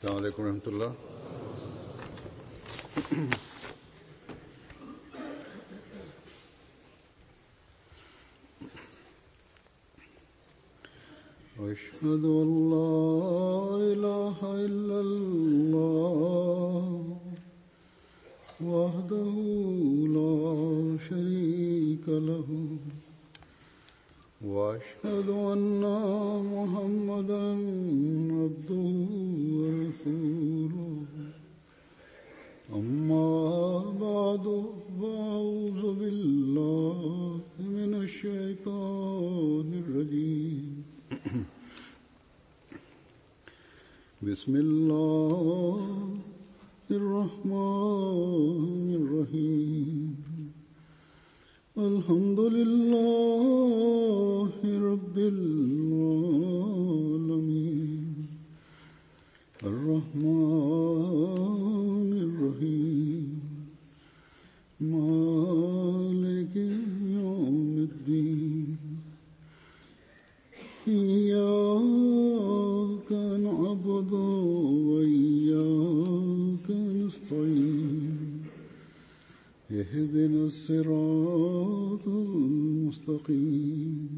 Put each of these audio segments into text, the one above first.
अस्सलामु अलैकुम रहमतुल्लाह। अशहदु अल्ला इलाहा इल्लल्लाह वहदहु ला शरीका लहु वअशहदु अन्ना मुहम्मदन अब्दुहु व रसूलुहु अम्मा बअदु फअऊज़ु बिल्लाहि मिनश शैतानिर रजीम। बिस्मिल्लाहिर रहमानिर रहीम। अल्हम्दुलिल्लाहि रब्बिल आलमीन अर्रहमानिर रहीम मालिकि यौमिद्दीन इय्याका नअबुदु व इय्याका नस्तईन इहदिनस सिरातल मुस्तकीम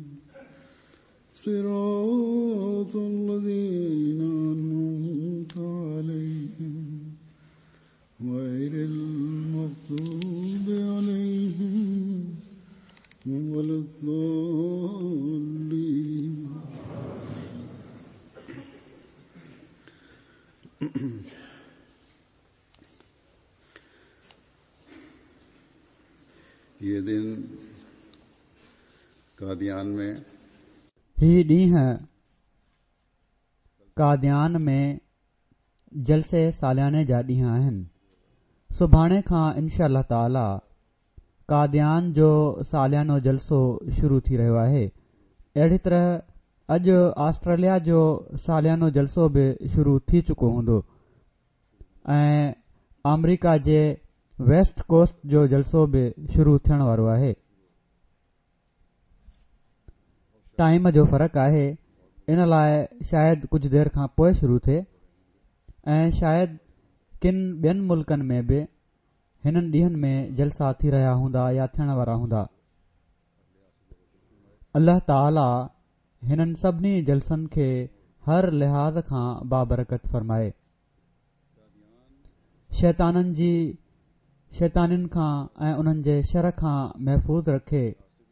सिरातल लज़ीना अनअमता अलैहिम गैरिल मग़्दूबि अलैहिम वलद्दाल्लीन। ये दिन कादियान में ही ॾींहुं कादियान में जलसे सालियाने जा ॾींहं आहिनि। सुभाणे खां इंशा अल्लाह ताला कादियान जो सालियानो जलसो शुरू थी रहियो आहे। अहिड़ी तरह अॼु ऑस्ट्रेलिया जो सालियानो जलसो बि शुरू थी चुको हूंदो ऐं अमरीका जे वेस्ट कोस्ट जो जलसो बि शुरू थियण वारो आहे। टाइम जो फ़र्क़ु आहे, इन लाइ शायदि कुझु देरि खां पोइ शुरू थिए ऐं शायदि किन ॿियनि मुल्कनि में बि हिननि ॾींहनि में जलसा थी रहिया हूंदा या थियण वारा हूंदा। अल्लाह ताला हिननि सभिनी जलसनि खे हर लिहाज़ खां बाबरकत फरमाए, शैताननि खां ऐं उन्हनि जे शर खां महफ़ूज़ रखे।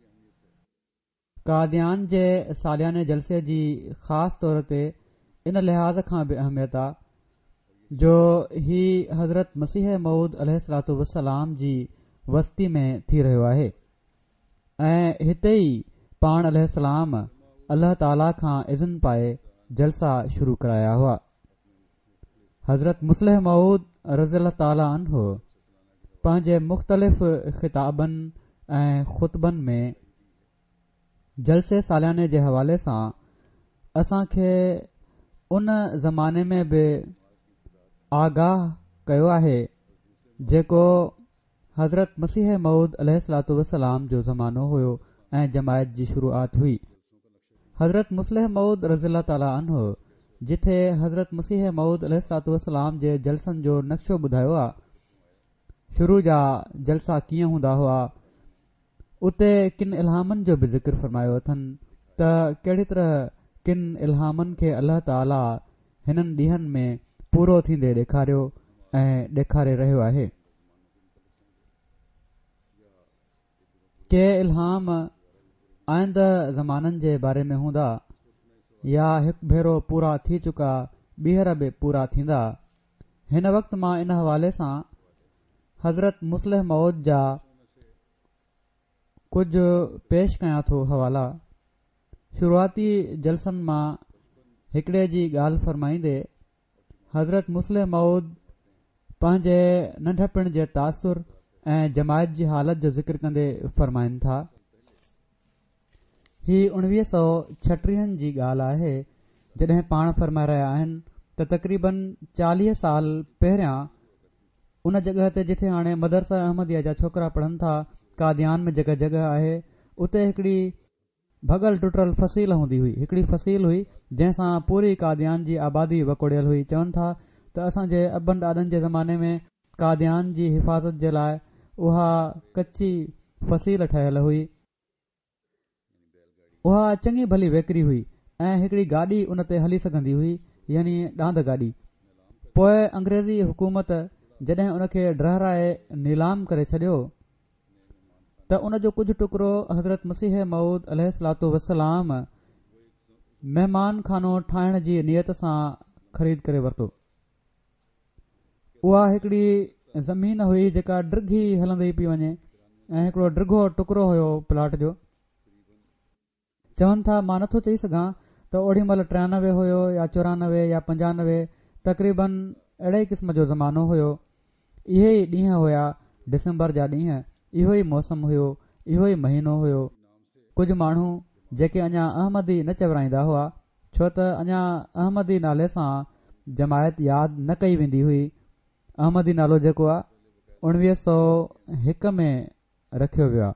कादियान जे सालियाने जलसे जी ख़ासि तौर ते इन लिहाज़ खां बि अहमियत आहे जो ही हज़रत मसीह मऊद अलैहिस्सलातु वस्सलाम जी वस्ती में थी रहियो आहे ऐं हिते ई पाण अलैहिस्सलाम अल्लाह ताला खां इज़्न पाए जलसा शुरू कराया हुआ। हज़रत मुस्लिह मऊद रज़ियल्लाहु ताला अन्हु पंहिंजे मुख़्तलिफ़ ख़िताबनि ऐं ख़ुतबनि में जलसे सालियाने जे हवाले सां असांखे उन ज़माने में बि आगाह कयो आहे जेको हज़रत मसीह मऊद अलैहिस्सलातु वस्सलाम जो ज़मानो हुयो ऐं जमायत जी शुरूआत हुई। हज़रत मुस्लिह मऊद रज़ियल्लाहु ताला अन्हु जिथे हज़रत मसीह मऊद अलैहिस्सलातु वस्सलाम जे जलसनि जो नक्शो ॿुधायो आहे, शुरू जा जलसा कीअं हूंदा हुआ, उते किन इल्हामनि जो बि ज़िक्र फरमायो अथनि त कहिड़ी तरह किन इल्हामनि खे अल्लाह ताला हिननि ॾींहनि में पूरो थींदे ॾेखारियो ऐं ॾेखारे रहियो आहे। के इल्हाम आईंदह ज़माननि जे बारे में हूंदा या हिकु भेरो पूरा थी चुका ॿीहर बि पूरा थींदा। हिन वक़्तु मां इन हवाले सां हज़रत मुस्लिह मऊद जा कुझु पेश कयां थो हवाला। शुरूआती जलसनि मां हिकिड़े जी ॻाल्हि फरमाईंदे हज़रत मुस्लिह मऊद पंहिंजे नंढपण जे तासुर ऐं जमायत जी हालत जो ज़िक्र कंदे फरमाइनि था। ही 1936 जी ॻाल्हि आहे जॾहिं पाण फरमाए रहिया आहिनि त तक़रीबन 40 साल पहिरियां उन जॻह ते जिथे हाणे मदरसा अहमदिया जा छोकिरा पढ़नि था, कादियान में जेका जॻह आहे उते हिकिड़ी भॻल टुटल फसील हूंदी हुई, हिकिड़ी फसील हुई जंहिंसां पूरी कादियान जी आबादी वकोड़ियल हुई। चवनि था त त असांजे अबनि ॾाॾनि जे ज़माने में कादियान जी हिफ़ाज़त जे लाइ उहा कची फसील ठहियल हुई। उहा चङी भली वेकरी हुई ऐं हिकिड़ी गाॾी उन ते हली सघंदी हुई, यानी ॾांद गाॾी। पोइ अंग्रेज़ी हुकूमत जॾहिं उन खे डहराए नीलाम करे छॾियो त उन जो कुझु टुकड़ो हज़रत मसीह मऊद अलैहिस्सलातु वस्सलाम महिमान खानो ठाहिण जी नियत सां ख़रीद करे वरितो। उहा हिकिड़ी ज़मीन हुई जेका डिघी हलंदी पई वञे ऐं हिकिड़ो डिघो टुकड़ो हुयो प्लाट जो। चवनि था मां नथो चई सघां त ओॾी महिल 93 हुयो या 94 या 95, तक़रीबन अहिड़े क़िस्म जो ज़मानो हुयो। इहे ई ॾींहं हुया, डिसंबर जा ॾींहं, इहो ई मौसम हुयो, इहो ई महीनो हुयो। कुझु माण्हू जेके अञा अहमदी न चवराईंदा हुआ, छो त अञा अहमदी नाले सां जमायत यादि न कई वेंदी हुई। अहमदी नालो जेको आहे 1901 में रखियो वियो आहे।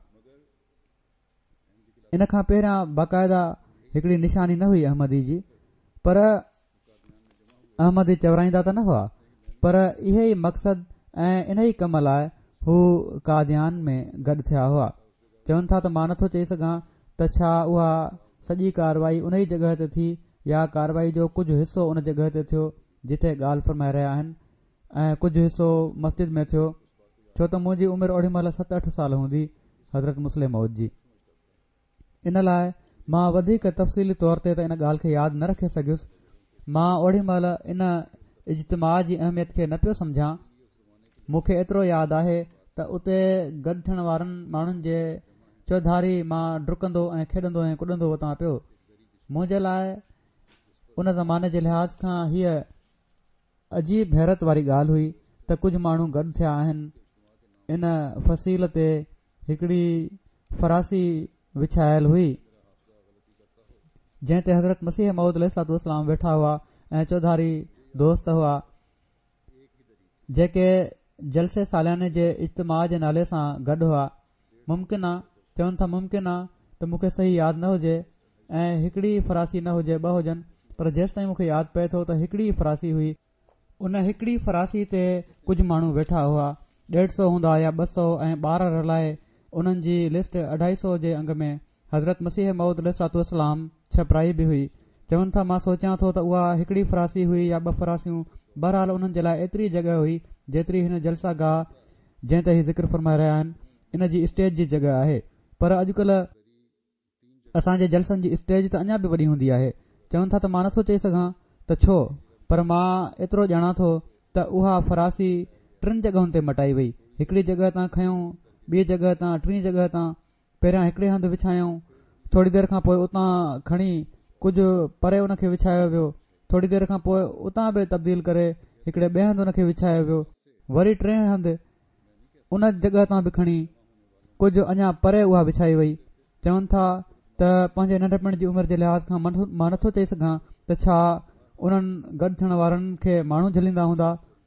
इन खां पहिरियां बाक़ायदा हिकिड़ी निशानी न हुई अहमदी जी, पर अहमदी चवराईंदा त न हुआ, पर इहे ई मक़सद ऐं इन ई कम लाइ हू कादियान में गॾु थिया हुआ। चवनि था त मां नथो चई सघां त छा उहा सॼी कारवाई उन ई जॻह ते थी या कारवाई जो कुझु हिसो उन जॻह ते थियो जिथे ॻाल्हि फरमाए रहिया आहिनि ऐं कुझु हिसो मस्जिद में थियो, छो त मुंहिंजी उमिरि ओॾी महिल 7-8 साल हूंदी हज़रत मुस्लिम मौद जी। इन लाइ मां वधीक तफ़सीली तौर ते त इन ॻाल्हि खे यादि न रखे सघियुसि। मां ओॾी महिल इन इज्तिमा जी अहमियत खे न पियो सम्झां। मूंखे एतिरो यादि आहे त उते गॾु थियण वारनि माण्हुनि जे चौधारी मां डुकंदो ऐं खेॾंदो ऐं कुॾंदो वतां पियो। मुंहिंजे लाइ उन ज़माने जे लिहाज़ खां हीअ अजीब हैरत वारी ॻाल्हि हुई त कुझु माण्हू गॾु थिया आहिनि। इन फसील ते हिकिड़ी फरासी विछायल हुई जंहिं ते हज़रत मसीह मऊद अलैहिस्सलातु वस्सलाम वेठा हुआ ऐं चौधारी दोस्त हुआ जेके जलसे सालियाने जे इज्तिमा जे नाले सां गॾु हुआ। मुमकिन आहे, चवनि था मुमकिन आहे त मूंखे सही यादि न हुजे ऐं हिकिड़ी फरासी न हुजे, 2 हुजनि, पर जेसि ताईं मूंखे यादि पए थो त हिकिड़ी फरासी हुई। उन हिकिड़ी फरासी ते कुझु माण्हू वेठा हुआ, 150 हूंदा या 200, ऐं ॿार रलाए उन्हनि जी लिस्ट 250 जे अंग में हज़रत मसीह मऊद अलैहिस्सलातु वस्सलाम छपराई बि हुई। चवनि था मां सोचियां थो त उहा हिकिड़ी फरासी हुई या 2 फरासियूं, बहरहाल उन्हनि जे लाइ एतिरी जॻह हुई जेतिरी हिन जलसा गाह जंहिं ते ही ज़िक्र फरमाए रहिया आहिनि इन जी स्टेज जी जॻह आहे। पर अॼुकल्ह असांजे जलसनि जी स्टेज त अञा बि वॾी हूंदी आहे। चवनि था त मां नथो चई सघां त छो, पर मां एतिरो ॼाणा थो त उहा फरासी 3 जॻहुनि ते मटाई वई। हिकिड़ी जॻह तां खयूं, ॿी जॻह तां, 3 जॻह तां। पहिरियां हिकिड़े हंधि विछायूं, थोरी देरि खां पोइ उतां खणी कुझु परे उन खे विछायो वियो, थोरी देरि खां पोइ उतां बि तब्दील करे हिकिड़े ॿिए हंधि उन खे विछायो वियो, वरी 3 हंधि उन जॻह तां बि खणी कुझु अञा परे उहा विछाई वई। चवनि था त पंहिंजे नंढपण जी उमिरि जे लिहाज़ खां मां नथो चई सघां त छा उन्हनि गॾु थियण वारनि खे माण्हू झलींदा हूंदा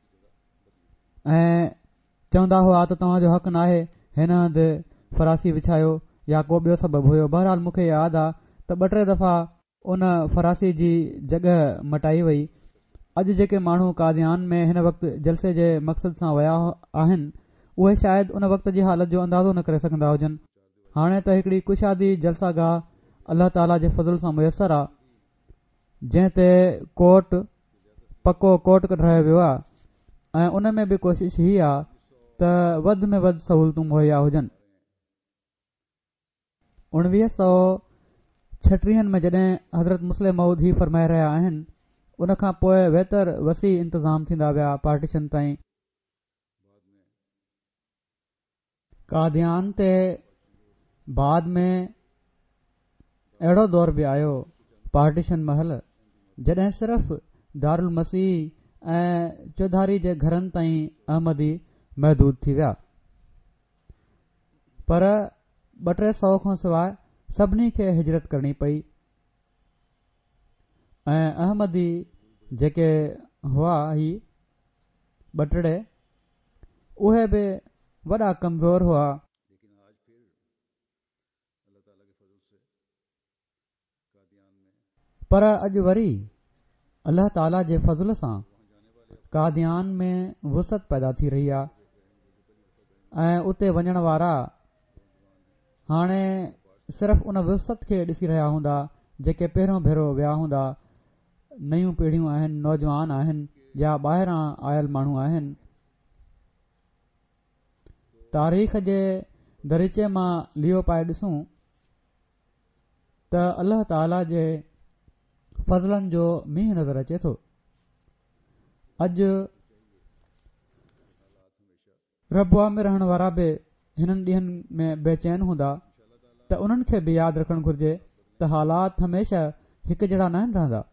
ऐं चवंदा हुआ त तव्हांजो हक़ न आहे हिन हंधि फरासी विछायो या को ॿियो सबबु हुयो। बहरहाल मूंखे यादि आहे त 2-3 दफ़ा उन फरासी जी जॻह मटाई वई। अॼु जेके माण्हू कादियान में हिन वक़्तु जलसे जे मक़सद सां विया आहिनि उहे शायदि उन वक़्त जी हालत जो अंदाज़ो न करे सघंदा हुजनि। हाणे त हिकिड़ी कुशादी जलसा गाह अल्लाह ताला जे फज़ल सां मुयसर आहे जंहिं ते पको कोट कढायो वियो आहे ऐं उन में बि कोशिशि ही आहे त वधि में वधि सहूलतूं मुहैया हुजनि। 1936 में जॾहिं हज़रत मुस्लिम मऊद ही फरमाए रहिया आहिनि, उन खां पोइ बहितर वसी इंतज़ाम थींदा विया पार्टीशन ताईं। कादियान ते बाद में अहिड़ो दौर बि आयो पार्टीशन महल जॾहिं सिर्फ़ दारुल मसीह ऐं चौधारी जे घरनि ताईं अहमदी महदूद थी विया, पर 200-300 खां सवाइ सभिनी खे हिजरत करणी पई ऐं अहमदी जेके हुआ ही 2 उहे बि वॾा कमज़ोर हुआ। पर अॼु वरी अल्लाह ताला जे फज़ल सां कादियान में वुसत पैदा थी रही आहे ऐं उते वञण वारा हाणे सिर्फ़ उन वुसत खे ॾिसी रहिया हूंदा जेके पहिरियों भेरो विया हूंदा। नयूं पीढ़ियूं आहिनि, नौजवान आहिनि या ॿाहिरां आयल माण्हू आहिनि। तारीख़ जे दरीचे मां लियो पाए ॾिसूं त अल्लाह ताला जे फज़लनि जो मींहुं नज़र अचे थो। अॼु रबुआ में रहण वारा बि हिननि ॾींहंनि में बेचैन हूंदा त उन्हनि खे बि यादि रखणु घुर्जे त हालात हमेशह हिकु जहिड़ा न आहिनि रहंदा।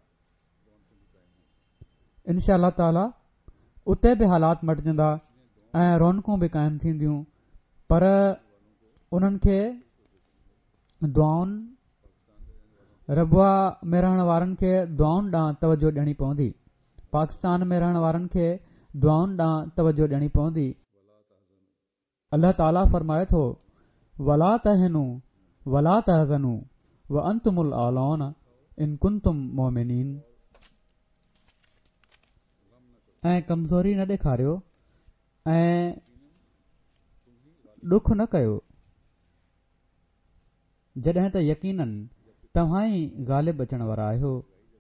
इनशा अल्लाह ताला उते बि हालात मटिजंदा ऐं रौनकूं बि क़ाइमु थींदियूं, पर उन्हनि खे दुआउनि रबुआ में रहण वारनि खे दुआउनि ॾांहुं तवजो ॾियणी पवंदी। पाकिस्तान में रहण वारनि खे दुआउनि ॾांहुं तवजो ॾियणी पवंदी। अल्लाह ताला फरमाए थो, वला तहिनू वला तहज़नू व अंतुमुल आलौन इन कुंतुम मोमिनीन। ऐं कमज़ोरी न ॾेखारियो ऐं ॾुख न कयो, जॾहिं त यकीनन तव्हां ई ग़ालिब अचण वारा आहियो।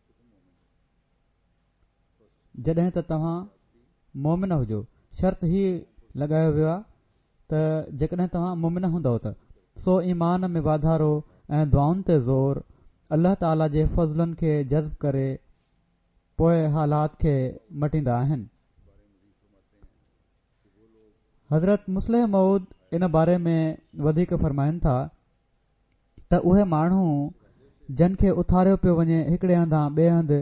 जॾहिं त तव्हां मोमिन हुजो, शर्त ही लॻायो वियो आहे त जेकॾहिं तव्हां मोमिन हूंदव त सो ईमान में वाधारो ऐं दुआउनि ते ज़ोर अल्लाह ताला जे फज़लनि खे जज़्ब करे पोइ हालात खे मटींदा आहिनि। हज़रत मुस्लिम मऊद इन बारे में वधीक फरमाइनि था त उहे माण्हू जिन खे उथारियो पियो वञे हिकिड़े हंधां ॿिए हंधि,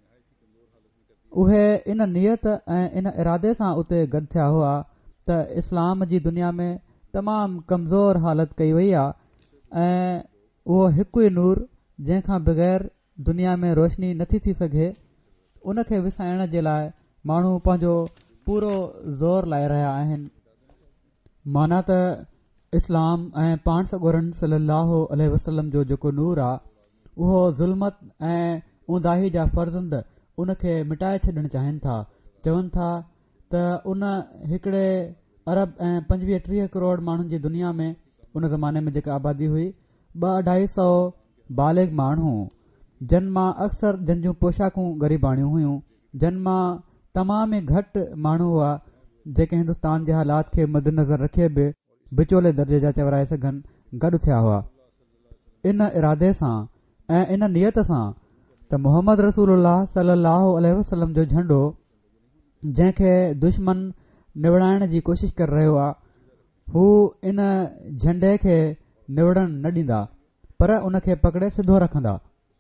उहे इन नियत ऐं इन इरादे सां उते गॾु थिया हुआ त इस्लाम जी दुनिया में तमामु कमज़ोर हालत कई वई आहे ऐं उहो हिकु ई नूर जंहिंखां बग़ैर दुनिया में रोशनी नथी थी सघे, उनखे विसाइण जे लाइ माण्हू पंहिंजो पूरो ज़ोर लाए रहिया आहिनि। माना त इस्लाम ऐं पाण सॻोरन सल्लल्लाहु अलैहि वसल्लम जो जेको नूर आहे उहो ज़ुल्मत ऐं ऊंदाही जा फर्ज़ंद उनखे मिटाए छॾणु चाहिनि था। चवनि था त उन हिकिड़े अरब ऐं 25-30 करोड़ माण्हुनि जी दुनिया में उन ज़माने में जेका आबादी हुई 200-250 बालिग माण्हू, जिन मां अक्सर जंहिंजूं पोशाकूं ग़रीबाणियूं हुयूं, जिन मां तमामु ई घटि माण्हू हुआ जेके हिंदुस्तान जे हालात खे मद्देनज़र रखे बि विचोले दर्जे जा चवराए सघनि, गॾु थिया हुआ इन इरादे सां ऐं इन नियत सां त मोहम्मद रसूलुल्लाह सल्लल्लाहु अलैहि वसल्लम जो झंडो जंहिंखे दुश्मन निवड़ाइण जी कोशिश करे रहियो आहे, हू इन झंडे खे निवड़ण न ॾींदा, पर उनखे पकड़े सिधो रखंदा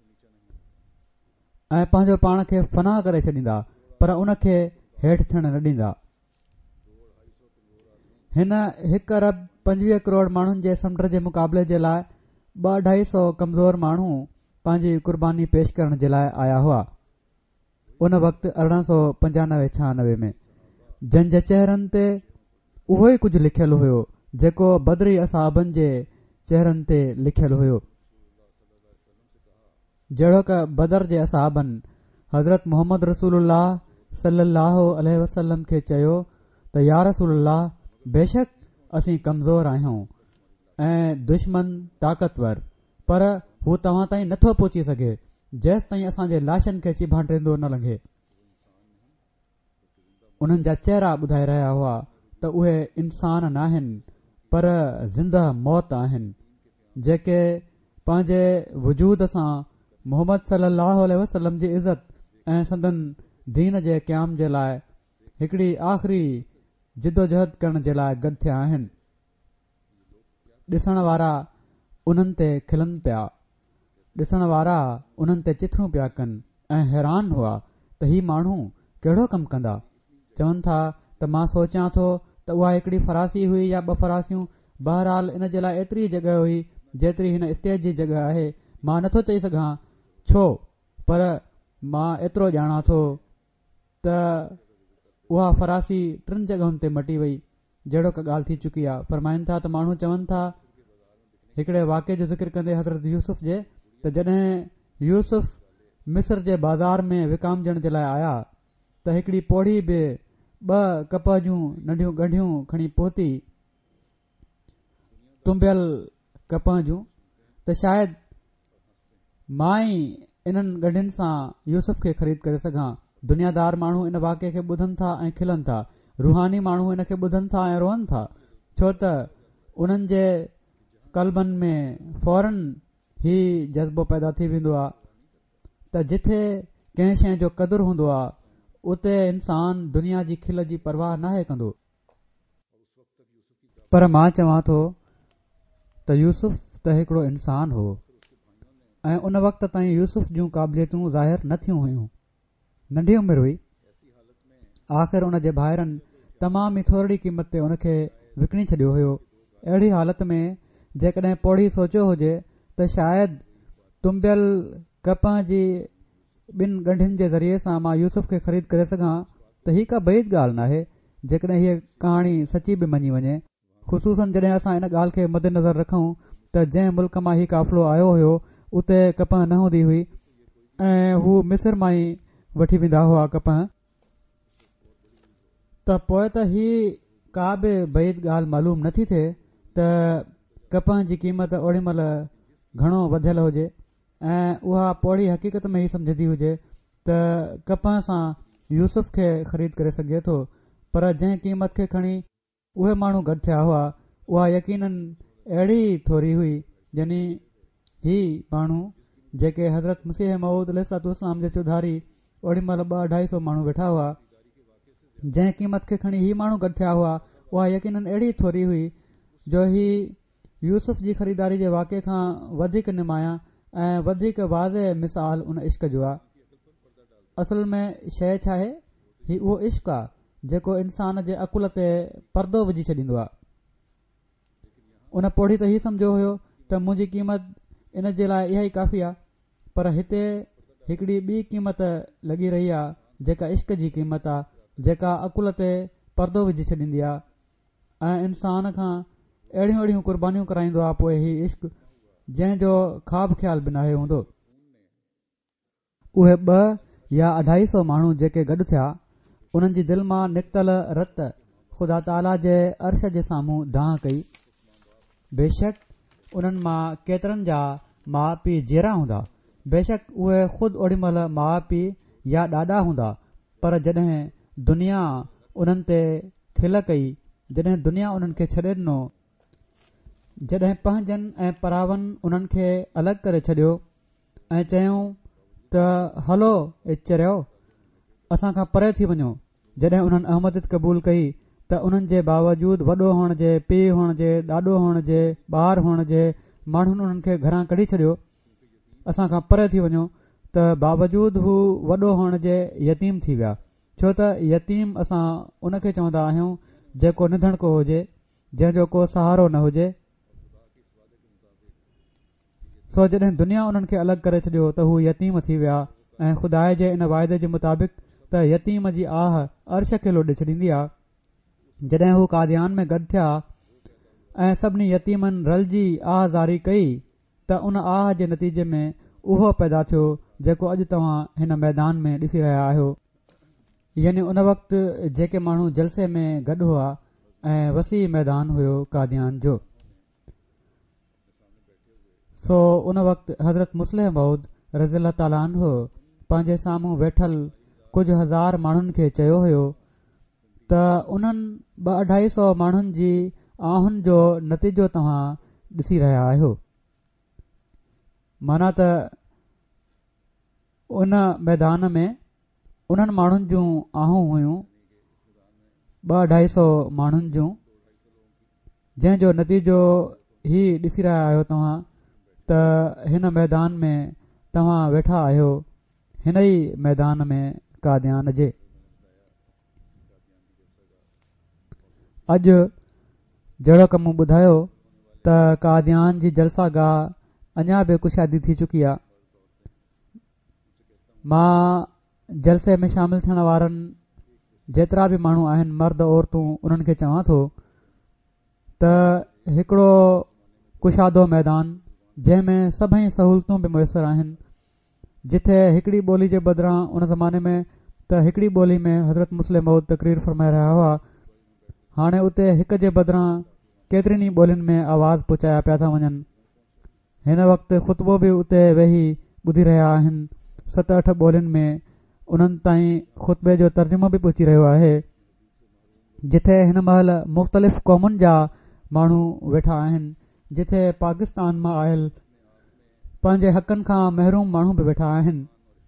ऐं पंहिंजो पाण खे फनाह करे छॾींदा, पर उनखे हेठि थियण न ॾींदा। हिन 1 अरब 25 करोड़ माण्हुनि जे समुंड जे मुक़ाबले जे लाइ 200-250 कमज़ोर माण्हू पंहिंजी कुर्बानी पेश करण जे लाइ आया हुआ। उन वक़्तु 1895-96 में जंहिं जे चेहरनि ते उहो ई कुझु लिखियलु हुयो जेको बदरी असहाबनि जे चेहरनि ते लिखियलु हुयो। जहिड़ो क बदर जे असहाबनि हज़रत मोहम्मद रसूलुल्लाह सल्लल्लाहु अलैहि वसल्लम खे चयो त या रसूलुल्लाह, बेशक असीं कमज़ोर आहियूं ऐं दुश्मन ताक़तवर, पर हू तव्हां ताईं नथो पहुची सघे जेसि ताईं असांजे लाशनि खे चिभांटींदो न लंघे। उन्हनि जा चेहरा ॿुधाए रहिया हुआ त उहे इंसान नाहिनि पर ज़िंदा मौत आहिनि, जेके पंहिंजे वजूद सां मोहम्मद सल्लल्लाहु अलैहि वसल्लम जी इज़त ऐं संदन दीन जे क़याम जे लाइ हिकिड़ी आख़िरी जिदोजहद करण जे लाइ गॾु थिया आहिनि। ॾिसण वारा उन्हनि ते खिलनि पिया, ॾिसण वारा उन्हनि ते चिथरूं पिया कनि ऐं हैरान हुआ त ही माण्हू कहिड़ो कमु कंदा। चवनि था त मां सोचियां थो त उहा हिकिड़ी फरासी हुई या 2 फरासियूं, बहरहाल इन जे लाइ एतिरी जॻह हुई जेतिरी हिन स्टेज जी जॻह आहे। मां नथो चई सघां छो, पर मां एतिरो ॼाणा थो त उहा फरासी 3 जॻहुनि ते मटी वई, जहिड़ो का ॻाल्हि थी चुकी आहे। फरमाइनि था त माण्हू चवनि था हिकिड़े वाक़े जो ज़िक्र कंदे हज़रत यूसुफ जे त जॾहिं यूसुफ मिस्र जे बाज़ार में विकामजण जे लाइ आया त त हिकिड़ी पौड़ी बि 2 कप जूं नंढियूं गंढियूं खणी पहुती तुम्बियल कप जूं, त शायदि मां ई इन्हनि गंढियुनि सां यूसुफ खे ख़रीद करे सघां। दुनियादार माण्हू इन वाक़े खे ॿुधनि था ऐं खिलनि था, रूहानी माण्हू इन खे ॿुधनि था ऐं रोअनि था, छो त उन्हनि जे कल्बनि में फौरन ही जज़्बो पैदा थी वेंदो आहे त जिथे कंहिं शइ जो क़दुरु हूंदो आहे उते इंसान दुनिया जी खिल जी परवाह नाहे कंदो। पर मां चवां थो त यूसुफ त हिकिड़ो इंसान हो ऐं उन वक़्त ताईं यूसुफ जूं क़ाबिलियतूं ज़ाहिर न थियूं हुयूं। नंढी उमिरि हुई। आख़िर उन जे भाइरनि तमामु ई थोरी क़ीमत ते उन खे विकिणी छॾियो हुयो। अहिड़ी हालत में जेकॾहिं पौड़ी सोचियो हुजे त शायदि तुम्बियल कप जी 2 गंढियुनि जे ज़रिए सां मां यूसुफ खे ख़रीद करे सघां, त हीअ का बैद ॻाल्हि नाहे जेकॾहिं हीअ कहाणी सची बि मञी वञे, ख़ुसूसन जॾहिं असां इन ॻाल्हि खे मद्देनज़र रखूं त जंहिं मुल्क मां हीउ क़ाफ़िलो आयो हुयो उते कप न हूंदी हुई ऐं हू मिस्र मां ई वठी वेंदा हुआ कप, त पोइ त ही का बि बैद ॻाल्हि मालूम नथी थिए त कप जी क़ीमत ओॾी महिल घणो वधियल हुजे ऐं उहा पौड़ी हक़ीक़त में ई सम्झंदी हुजे त कप सां यूसुफ खे ख़रीद करे सघे थो। पर जंहिं क़ीमत खे खणी उहे माण्हू गॾु थिया हुआ उहा यकीनन अहिड़ी थोरी हुई, यानी ही माण्हू जेके हज़रत मसीह मऊद अलैहिस्सलाम जे चौधारी ओॾी महिल 200-250 माण्हू वेठा हुआ, जंहिं क़ीमत खे खणी ही माण्हू गॾु थिया हुआ उहा यकीनन अहिड़ी थोरी हुई जो ही यूसुफ जी ख़रीदारी जे वाक़े खां वधीक निमाया ऐं वधीक वाज़े मिसाल उन इश्क जो आहे। असल में शइ छा आहे, ही उहो इश्क आहे जेको इंसान जे अकुल ते पर्दो विझी छॾींदो आहे। उन पौड़ी त ही सम्झो हुयो त मुंहिंजी क़ीमत इन जे लाइ इहा ई काफ़ी आहे, पर हिते हिकिड़ी ॿी क़ीमत लॻी रही आहे जेका इश्क जी क़ीमत आहे, जेका अकुल ते पर्दो विझी छॾींदी आहे ऐं इंसान खां अहिड़ियूं अहिड़ियूं क़ुर्बानियूं कराईंदो आहे। पोइ ही इश्क जंहिंजो ख़्वाब ख़्याल बि नाहे हूंदो। उहे 2 या 250 माण्हू जेके गॾु थिया, उन्हनि जी दिलि मां निकितल रत ख़ुदा ताला जे अर्श जे साम्हूं दांह कई। बेशक उन्हनि मां केतिरनि जा माउ पीउ जेरा हूंदा, बेशक उहे ख़ुदि ओॾी महिल माउ पीउ या ॾाॾा हूंदा, पर जॾहिं दुनिया उन्हनि ते खिल कई, जॾहिं दुनिया उन्हनि खे छॾे ॾिनो, जॾहिं पंहिंजनि ऐं परावनि उन्हनि खे अलॻि करे छॾियो ऐं चयूं त हलो चरियो असां खां परे थी वञो, जॾहिं उन्हनि अहमदियत क़बूल कई त उन्हनि जे बावजूद वॾो हुअण जे, पीउ हुअण जे, ॾाॾो हुअण जे, ॿार हुअण जे माण्हुनि उन्हनि खे घरां कढी छॾियो, असां खां परे थी वञो, त बावजूद हू वॾो हुअण जे यतीम थी विया। छो त यतीम असां उन खे चवंदा आहियूं जेको निधणको हुजे, जंहिंजो को सहारो न हुजे। सो जॾहिं दुनिया उन्हनि खे अलॻि करे छॾियो त हू यतीम थी विया ऐं ख़ुदा जे इन वाइदे जे मुताबिक़ त यतीम जी आह अर्श खे लोॾे छॾींदी आहे। जॾहिं हू कादियान में गॾु थिया ऐं सभिनी यतीमनि रलजी आह ज़ारी कई त उन आह जे नतीजे में उहो पैदा थियो जेको अॼु तव्हां हिन मैदान में ॾिसी रहिया आहियो, यानी उन वक़्तु जेके माण्हू जलसे में गॾु हुआ ऐं वसी मैदान हुयो कादियान जो। सो उन वक़्तु हज़रत मुस्लिह मऊद रज़ियल्लाहु ताला अन्हु पंहिंजे साम्हूं वेठल कुझु हज़ार माण्हुनि खे चयो हुयो त उन्हनि 200-250 माण्हुनि जी आहुनि जो नतीजो तव्हां ॾिसी रहिया आहियो। माना त उन मैदान में उन्हनि माण्हुनि जूं आऊं हुयूं 200-250 माण्हुनि जूं, जंहिंजो नतीजो ही ॾिसी रहिया आहियो तव्हां त हिन मैदान में तव्हां वेठा आहियो, हिन ई मैदान में कादियान जे। अॼु जहिड़ो कमु ॿुधायो त कादियान जी जलसागाह अञा बि कुशादी थी चुकी आहे। मां जलसे में शामिल थियण वारनि जेतिरा बि माण्हू आहिनि, मर्द औरतूं, उन्हनि खे चवां थो त हिकिड़ो कुशादो मैदान जंहिंमें सभई सहूलतूं बि मुयसरु आहिनि, जिथे हिकिड़ी ॿोली जे बदिरां उन ज़माने में त हिकिड़ी ॿोली में हज़रत मुस्लिम मऊद तकरीर फरमाए रहिया हुआ। हाणे उते हिक जे बदिरां केतिरनि ई ॿोलियुनि में आवाज़ पहुचाया पिया था वञनि। हिन वक़्तु ख़ुतबो बि उते वेही ॿुधी रहिया आहिनि। 7-8 ॿोलियुनि में उन्हनि ताईं ख़ुतबे जो तर्जुमो बि पहुची रहियो आहे। जिथे हिन महिल मुख़्तलिफ़ क़ौमुनि जा माण्हू वेठा आहिनि, जिथे पाकिस्तान मां आयल पंहिंजे हक़नि खां महरूम माण्हू बि वेठा आहिनि।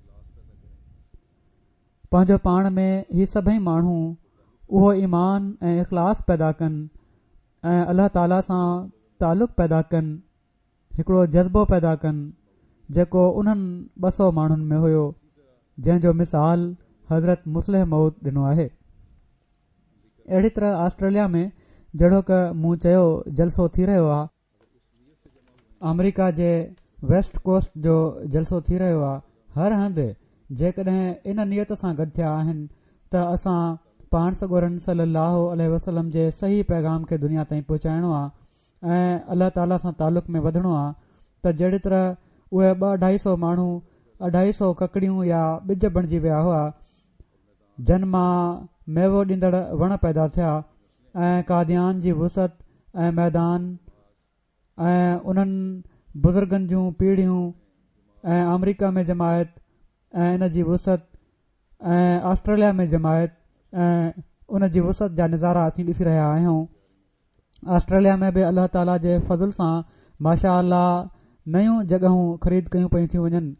पंहिंजो पाण में ही सभई माण्हू उहो ईमान ऐं इख़लास पैदा कनि ऐं अल्लाह ताला सां तालुक़ पैदा कनि, हिकिड़ो जज़्बो पैदा कनि जेको उन्हनि 200 माण्हुनि में हुयो, जंहिंजो मिसाल हज़रत मुस्लिम मऊद ॾिनो आहे। अहिड़ी तरह ऑस्ट्रेलिया में जहिड़ो क मूं चयो जलसो थी रहियो आहे, अमरीका जे वेस्ट कोस्ट जो जलसो थी रहियो आहे। हर हंधि जेकॾहिं इन नियत सां गॾु थिया आहिनि त असां पाण सॻोरन सल्लल्लाहु अलैहि वसल्लम जे सही पैगाम खे दुनिया ताईं पहुचाइणो आहे ऐं अल्लाह ताला सां तालुक़ में वधणो आहे। त जहिड़ी तरह उहे 200-250 माण्हू 250 ककड़ियूं या ॿिज बणिजी विया हुआ, जन मां मेवो ॾींदड़ वण पैदा थिया ऐं कादियान जी वुसत ऐं मैदान ऐं उन्हनि बुज़ुर्गनि जूं पीढ़ियूं ऐं अमरीका में जमायत ऐं इन जी वुसत ऐं ऑस्ट्रेलिया में जमायत ऐं उन जी वुसत जा नज़ारा असीं ॾिसी रहिया आहियूं। ऑस्ट्रेलिया में बि अल्लाह ताला जे फज़ल सां माशा अल्लाह नयूं जॻहूं ख़रीद कयूं पयूं थी वञनि।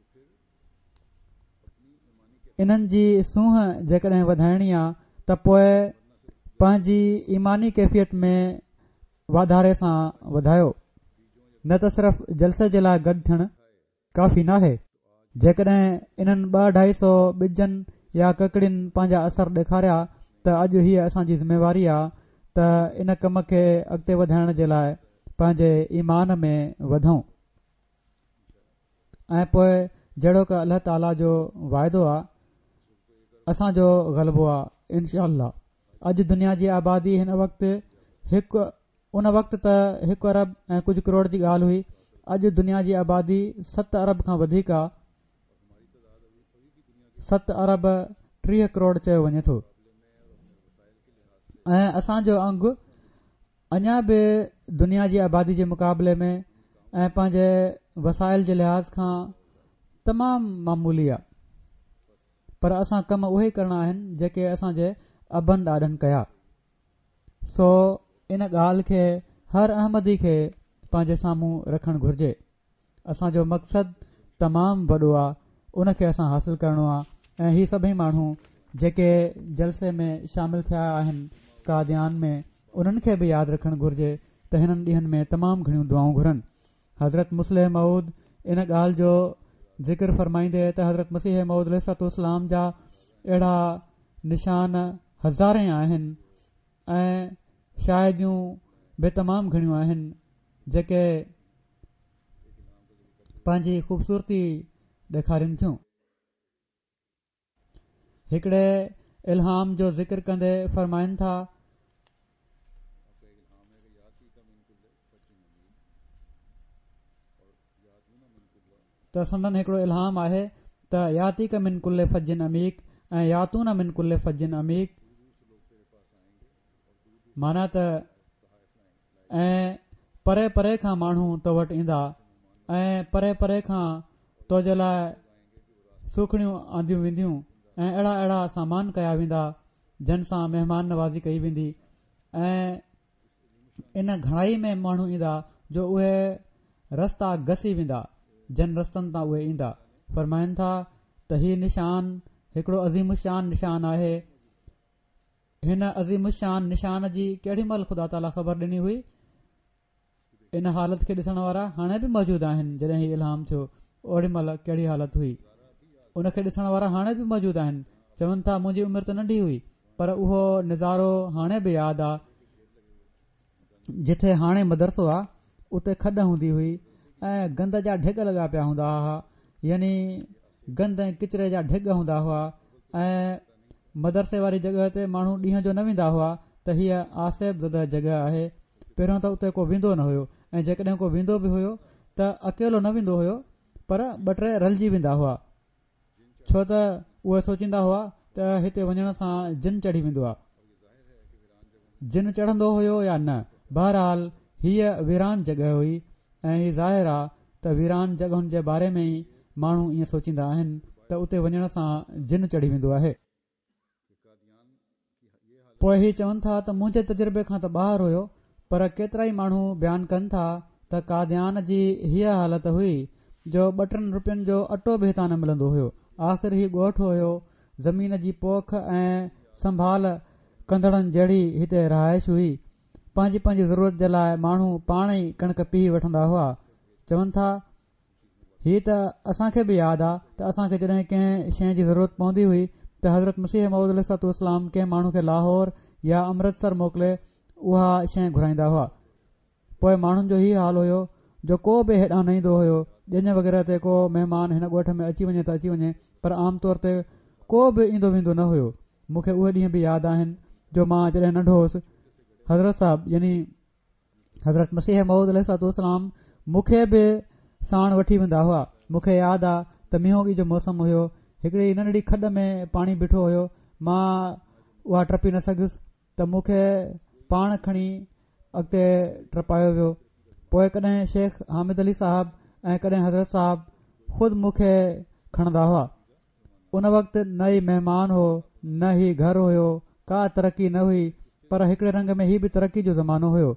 इन्हनि जी सूंह जेकॾहिं वधाइणी आहे त पोइ पंहिंजी ईमानी कैफ़ियत में वाधारे सां वधायो। न त सिर्फ़ जलसे जे लाइ गॾु थियणु काफ़ी नाहे। जेकॾहिं इन्हनि 200-250 ॿिजनि या ककड़ियुनि पंहिंजा असर ॾेखारिया त अॼु हीअ असांजी ज़िम्मेवारी आहे त इन कम खे अॻिते वधाइण जे लाइ पंहिंजे ईमान में वधूं। ऐं पोइ जहिड़ो क अल्लाह ताला जो वाइदो आहे, असांजो ग़लबो आहे इनशा अल्लाह। अॼु दुनिया जी आबादी हिन वक़्तु उन वक़्तु त 1 अरब ऐं कुझु करोड़ जी ॻाल्हि हुई। अॼु दुनिया जी आबादी 7 अरब खां वधीक आहे। 7 अरब 30 करोड़ चयो वञे थो। ऐं असांजो अंग अञा बि दुनिया जी आबादी जे मुक़ाबले में ऐं पंहिंजे वसाइल जे लिहाज़ खां तमामु मामूली आहे। पर असां कम उहे ई करणा आहिनि जेके असांजे अबनि ॾाॾनि कया। सो इन ॻाल्हि खे हर अहमदी खे पंहिंजे साम्हूं रखणु घुर्जे। असांजो मक़सदु तमामु वॾो आहे, उनखे असां हासिल करणो आहे। ऐं ही सभई माण्हू जेके जलसे में शामिल थिया आहिनि कादियान में, उन्हनि खे बि यादि रखणु घुर्जे त हिननि ॾींहनि में तमामु घणियूं दुआऊं घुरनि। हज़रत मुस्लिम मऊद इन ॻाल्हि जो ज़िक्र फरमाईंदे त हज़रत मसीह मऊद अलैहिस्सलाम जा अहिड़ा निशान हज़ारे आहिनि ऐं शायदियूं बि तमामु घणियूं आहिनि जेके पंहिंजी ख़ूबसूरती ॾेखारिनि थियूं। हिकिड़े इल्हाम जो ज़िक्र कंदे फरमाइनि था त संदन हिकिड़ो इल्हाम आहे त यातीक मिन कुल्ले फज्जिन अमीक ऐं यातून मिन कुल्ले फज्जिन अमीक, माना त ऐं परे परे खां माण्हू तो वटि ईंदा ऐं परे परे खां तो जे लाइ सुखड़ियूं आंदियूं वेंदियूं ऐं अहिड़ा अहिड़ा सामान कया वेंदा जिन सां महिमान नवाज़ी कई वेंदी। ऐं इन घणाई में माण्हू ईंदा जो उहे रस्ता घसी वेंदा जिन रस्तनि तां उहे ईंदा। फरमाइनि था त हीउ निशान हिकिड़ो अज़ीमुशान निशान आहे। हिन अज़ीमुशान निशान जी केॾी महिल ख़ुदा ताला ख़बर ॾिनी हुई। इन हालत खे ॾिसण वारा हाणे बि मौजूदु आहिनि। जॾहिं हीउ इल्हाम थियो ओॾी महिल कहिड़ी हालत हुई, उनखे ॾिसण वारा हाणे बि मौजूदु आहिनि। चवनि था मुंहिंजी उमिरि त नंढी हुई पर उहो नज़ारो हाणे बि यादि आहे। जिथे हाणे मदरसो आहे उते खॾ हूंदी हुई ऐं गंद जा ढिग लॻा पिया हूंदा हुआ, यानी गंद ऐं किचिरे जा ढिग हूंदा हुआ। ऐं मदरसे वारी जॻह ते माण्हू ॾींहं जो न वेंदा हुआ त हीअ आसेब ज़दा जॻह आहे। पहिरियों त उते को वेंदो न हुयो ऐं जेकॾहिं को वेंदो बि हुयो त अकेलो न वेंदो हुयो पर 2-3 रलिजी वेंदा हुआ, छो त उहे सोचींदा हुआ त हिते वञण सां जिन चढ़ी वेंदो आहे। जिन चढ़ंदो हुयो या न, बहरहाल हीअ वीरान जॻह हुई ऐं हीउ ज़ाहिर आहे त वीरान जॻहुनि जे बारे में ई माण्हू ईअं सोचींदा आहिनि त उते वञण सां जिन चढ़ी वेंदो आहे। पोइ ही चवनि था त मुंहिंजे तजुर्बे खां त ॿाहिरि हुयो, पर केतिरा ई माण्हू बयानु कनि था त काद्यान जी हीअ हालत हुई जो 2-3 रुपयनि जो अटो बि हितां न मिलंदो हुयो। आख़िर ही ॻोठ हुयो, ज़मीन जी पोख ऐं संभाल कंदड़नि जहिड़ी हिते रहाइश हुई। पंहिंजी पंहिंजी ज़रूरत जे लाइ माण्हू पाण ई कणिक पीउ वठंदा हुआ। चवनि था हीअ त असांखे बि यादि आहे त असांखे जॾहिं कंहिं शइ जी ज़रूरत पवंदी हुई त हज़रत मसीह मऊद अलैहिस्सलाम कंहिं माण्हू खे लाहौर या अमृतसर मोकिले उहा शइ घुराईंदा हुआ। पोइ माण्हुनि जो ही हाल हुयो जो को बि हेॾां न ईंदो हुयो। ॼञ वग़ैरह ते को महिमान हिन ॻोठ में अची वञे त अची वञे, पर आम तौर ते को बि ईंदो वेंदो न हुयो। मूंखे उहे ॾींहं बि यादि आहिनि जो मां जॾहिं नंढो हुउसि, हज़रत साहिबु यानी हज़रत मसीह मऊद अलैहिस्सलाम मूंखे बि साण वठी वेंदा हुआ। मूंखे यादि आहे त मींहों जो मौसम हुयो, हिकिड़ी नंढड़ी खॾ में पाणी बीठो हुयो, मां उहा टपी न सघुसि त मूंखे पाण खणी अॻिते टपायो वियो। पोइ कॾहिं शेख हामिद अली साहिबु ऐं कॾहिं हज़रत साहिबु ख़ुदि मूंखे खणंदा हुआ। उन वक़्तु न ई महिमान हो, न ही घर हुयो, का तरक़ी न हुई, पर हिकिड़े रंग में ही बि तरक़ी जो ज़मानो हुयो।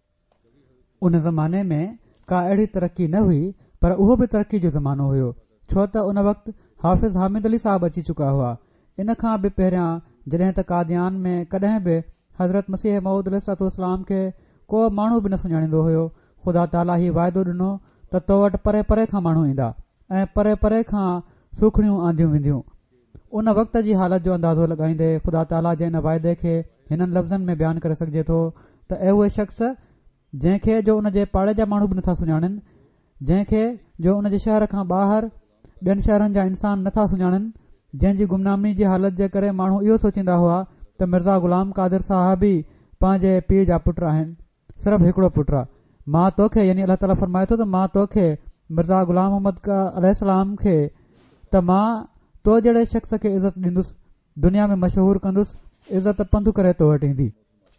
उन ज़माने में का अहिड़ी तरक़ी न हुई, पर उहो बि तरक़ी जो ज़मानो हुयो, छो त उन वक़्तु हाफ़िज़ हामिद अली साहिबु अची चुका हुआ। इन खां बि पहिरियां जॾहिं त कादियान में कॾहिं बि हज़रत मसीह मऊद अलैहिस्सलाम खे को माण्हू बि न सुञाणींदो हुयो। ख़ुदा ताला ही वाइदो ॾिनो त तो वटि परे परे खां माण्हू ईंदा ऐं परे परे खां सुखड़ियूं आंदियूं वेंदियूं। उन वक़्त जी हालत जो अंदाज़ो लॻाईंदे ख़ुदा ताला जे इन वाइदे खे हिननि लफ़्ज़नि में बयानु करे सघिजे थो त ऐं उहे शख़्स जंहिंखे जो उन जे पाड़े जा माण्हू बि नथा सुञाणनि, जंहिंखे जो उन जे शहर खां ॿाहिरि ॿियनि शहरनि जा इंसान नथा सुञाणनि, जंहिंजी गुमनामी जी हालत जे करे माण्हू इहो सोचींदा हुआ त मिर्ज़ा ग़ुलाम कादिर साहिब ई पंहिंजे पीउ जा पुट आहिनि, सिर्फ़ु हिकिड़ो पुटु आहे। मां तोखे यानी अलाह ताला फरमाए थो त मां तोखे मिर्ज़ा ग़ुलाम मोहम्मद अलैहिस्सलाम खे त मां तो जहिड़े शख़्स खे इज़त ॾींदुसि, दुनिया में मशहूरु कंदुसि, इज़त पंधु करे तो वटि ईंदी।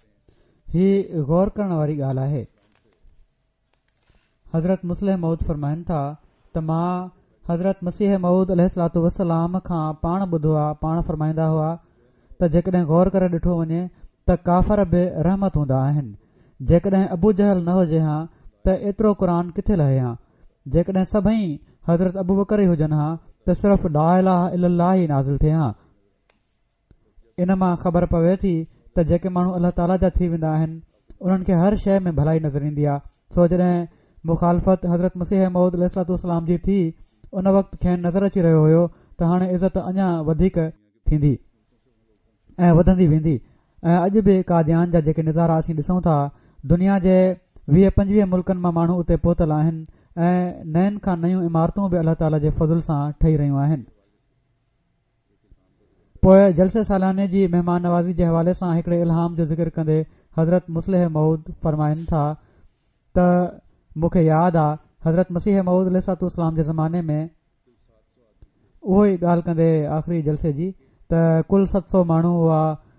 ही गौर करण वारी ॻाल्हि आहे। हज़रत मुस्लिम मऊद फरमाइनि था त मां हज़रत मसीह मऊद अलैहिस्सलातु वस्सलाम खां पाण ॿुधो आहे, पाण फरमाईंदा हुआ त जेकॾहिं गौर करे ॾिठो वञे त काफ़र बि रहमत हूंदा आहिनि। जेकॾहिं अबू जहल न हुजे हा त एतिरो क़ुर किथे लहे हा। जेकॾहिं सभई हज़रत अबू बकर ई हुजनि हा त सिर्फ़ु ला इलाहा इल्लल्लाह ई नाज़िल थिए हा। इन मां ख़बर पवे थी त जेके माण्हू अलाह ताला जा थी वेंदा आहिनि उन्हनि खे हर शइ में भलाई नज़र ईंदी आहे। सो जॾहिं मुखालफ़त हज़रत मसीह मऊद अलैहिस्सलाम जी थी, उन वक़्तु खेनि नज़र अची रहियो हुयो त हाणे इज़त अञा वधीक थींदी ऐं वधंदी वेंदी। ऐं अॼु बि कादियान जा जेके नज़ारा असीं ॾिसूं था, दुनिया जे 20-25 मुल्कनि मां माण्हू उते पहुतल आहिनि ऐं नयनि खां नयूं इमारतूं बि अलाह ताला जे फज़ुल सां ठही रहियूं आहिनि। पोइ जलसे सालाने जी महिमान नवाज़ी जे हवाले सां हिकिड़े इल्हाम जो ज़िक्र कंदे हज़रत मुस्लिह मऊद फरमाइनि था त मूंखे यादि आहे हज़रत मसीह मऊद अलैहिस्सलाम जे ज़माने में उहो ई ॻाल्हि कंदे आख़िरी जलसे जी त कुल 700 माण्हू हुआ।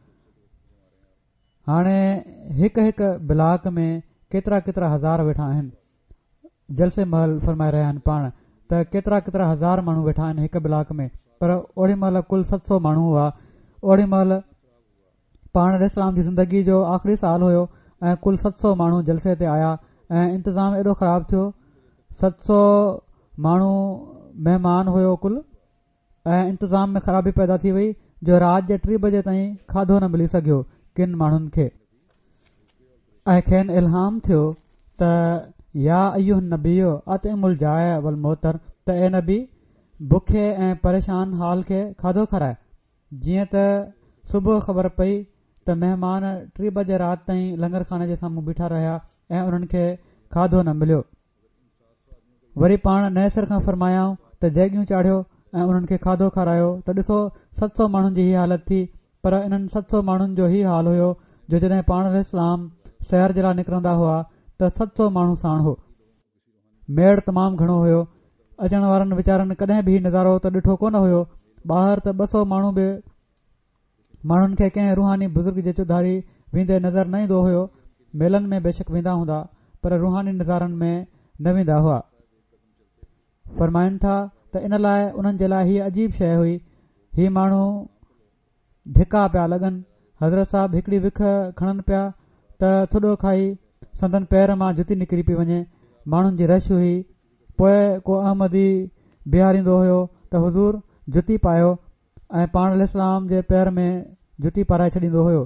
हाणे हिकु हिकु ब्लाक में केतिरा केतिरा हज़ार वेठा आहिनि। जलसे महल फरमाए रहिया आहिनि पाण त केतिरा केतिरा हज़ार माण्हू वेठा आहिनि हिकु ब्लाक में, पर ओड़ी महिल कुल 700 माण्हू हुआ। ओड़ी महिल पाण इस्लाम जी ज़िंदगी जो आख़िरी साल हुयो ऐं कुल 700 माण्हू जलसे ते आया ऐं इंतज़ाम एॾो ख़राबु थियो। 700 माण्हू महिमान हुयो कुल ऐं इंतज़ाम में ख़राबी पैदा थी वई जो राति जे 3 बजे ताईं खाधो न मिली सघियो किन माण्हुनि खे। ऐं खेनि इल्हाम थियो त या अय्युहन नबियो अतिमुल जाय वल मोतर, त ए नबी बुखे ऐं परेशान हाल खे खाधो खाराए। जीअं त सुबुह ख़बर पई त महिमान 3 बजे राति ताईं लंगर खाने जे साम्हूं बीठा रहिया ऐं उन्हनि खे खाधो न मिलियो। वरी पाण नए सिर खां फरमायाऊं त देगियूं चाढ़ियो ऐं उन्हनि खे खाधो खारायो त ॾिसो 700 माण्हुनि जी ही हालत थी। पर इन्हनि 700 माण्हुनि जो ही हाल हुयो जो जॾहिं पाण इस्लाम सैर जे लाइ निकिरंदा हुआ त 700 माण्हू साण हो। मेड़ तमामु घणो हुयो। अचण वारनि वीचारनि कॾहिं बि नज़ारो त ॾिठो कोन हुयो। ॿाहिरि त 200 माण्हू बि माण्हुनि खे कंहिं रुहानी बुज़ुर्ग जे चौधारी वेंदे नज़र न ईंदो हुयो। मेलनि में बेशक वेंदा हूंदा पर रुहानी नज़ारनि में न वेंदा हुआ। फरमाइनि था त इन लाइ उन्हनि जे लाइ हीअ अजीब शइ हुई। ही माण्हू धिका पिया लॻनि। हज़रत साहिब हिकिड़ी विख खणनि पिया त थुॾो खाई संदन पैर मां जुती निकिरी पई वञे। माण्हुनि जी रश हुई। पोइ को अहमदी बीहारींदो हुयो त हुज़ूर जुती पायो ऐं पाण इस्लाम जे पैर में जुती पाराए छॾींदो हुयो।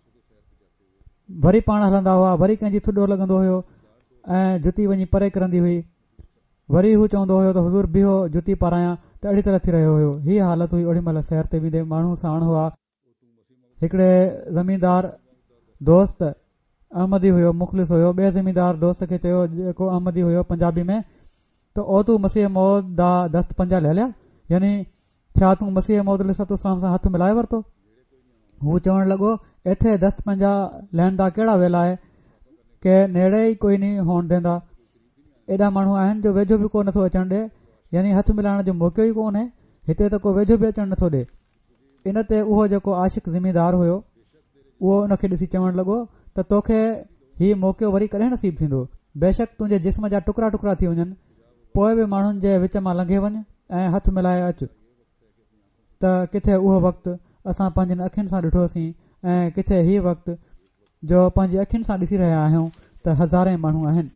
वरी पाण हलंदा हुआ, वरी कंहिंजी थुॾो लॻंदो हुयो ऐं जुती वञी परे किरंदी हुई। वरी हू चवंदो हुयो त हुज़ूर बीहो जुती पारायां त अहिड़ी तरह थी रहियो हुयो। हीअ हालत हुई। ओॾी महिल सैर ते वेंदे माण्हू साण हुआ। हिकिड़े ज़मींदार दोस्त अहमदी हुयो, मुख़लिस हुयो। ॿिए ज़मींदार दोस्त खे चयो जेको अहमदी हुयो पंजाबी में त ओ तूं मसीह मौद दा दस्त पंजा ले लिया, यानी छा तूं मसीह मौद अलैहिस्सलाम सां हथ मिलाए वरितो? हू चवणु लॻो एथे दस्त पंजा लहण दा कहिड़ा वेला आहे के नेड़े ई कोई नहीं हुअण ॾींदा। एॾा माण्हू आहिनि जो वेझो बि को नथो अचणु ॾे, यानी हथ मिलाइण जो मौक़ो ई कोन्हे। हिते त को वेझो बि अचणु नथो ॾे। इन ते उहो जेको आशिक ज़मींदार हुयो उहो उनखे ॾिसी चवणु लॻो त तोखे हीउ मौक़ो वरी कॾहिं नसीब थींदो? बेशक तुंहिंजे जिस्म जा टुकड़ा टुकड़ा थी वञनि, पोइ बि माण्हुनि जे विच मां लंघे वञ ऐं हथ मिलाए अच। त किथे उहो वक़्तु असां पंहिंजनि अखियुनि सां ॾिठोसीं ऐं किथे हीउ वक़्तु जो पंहिंजी अखियुनि सां ॾिसी रहिया आहियूं त हज़ारे माण्हू आहिनि।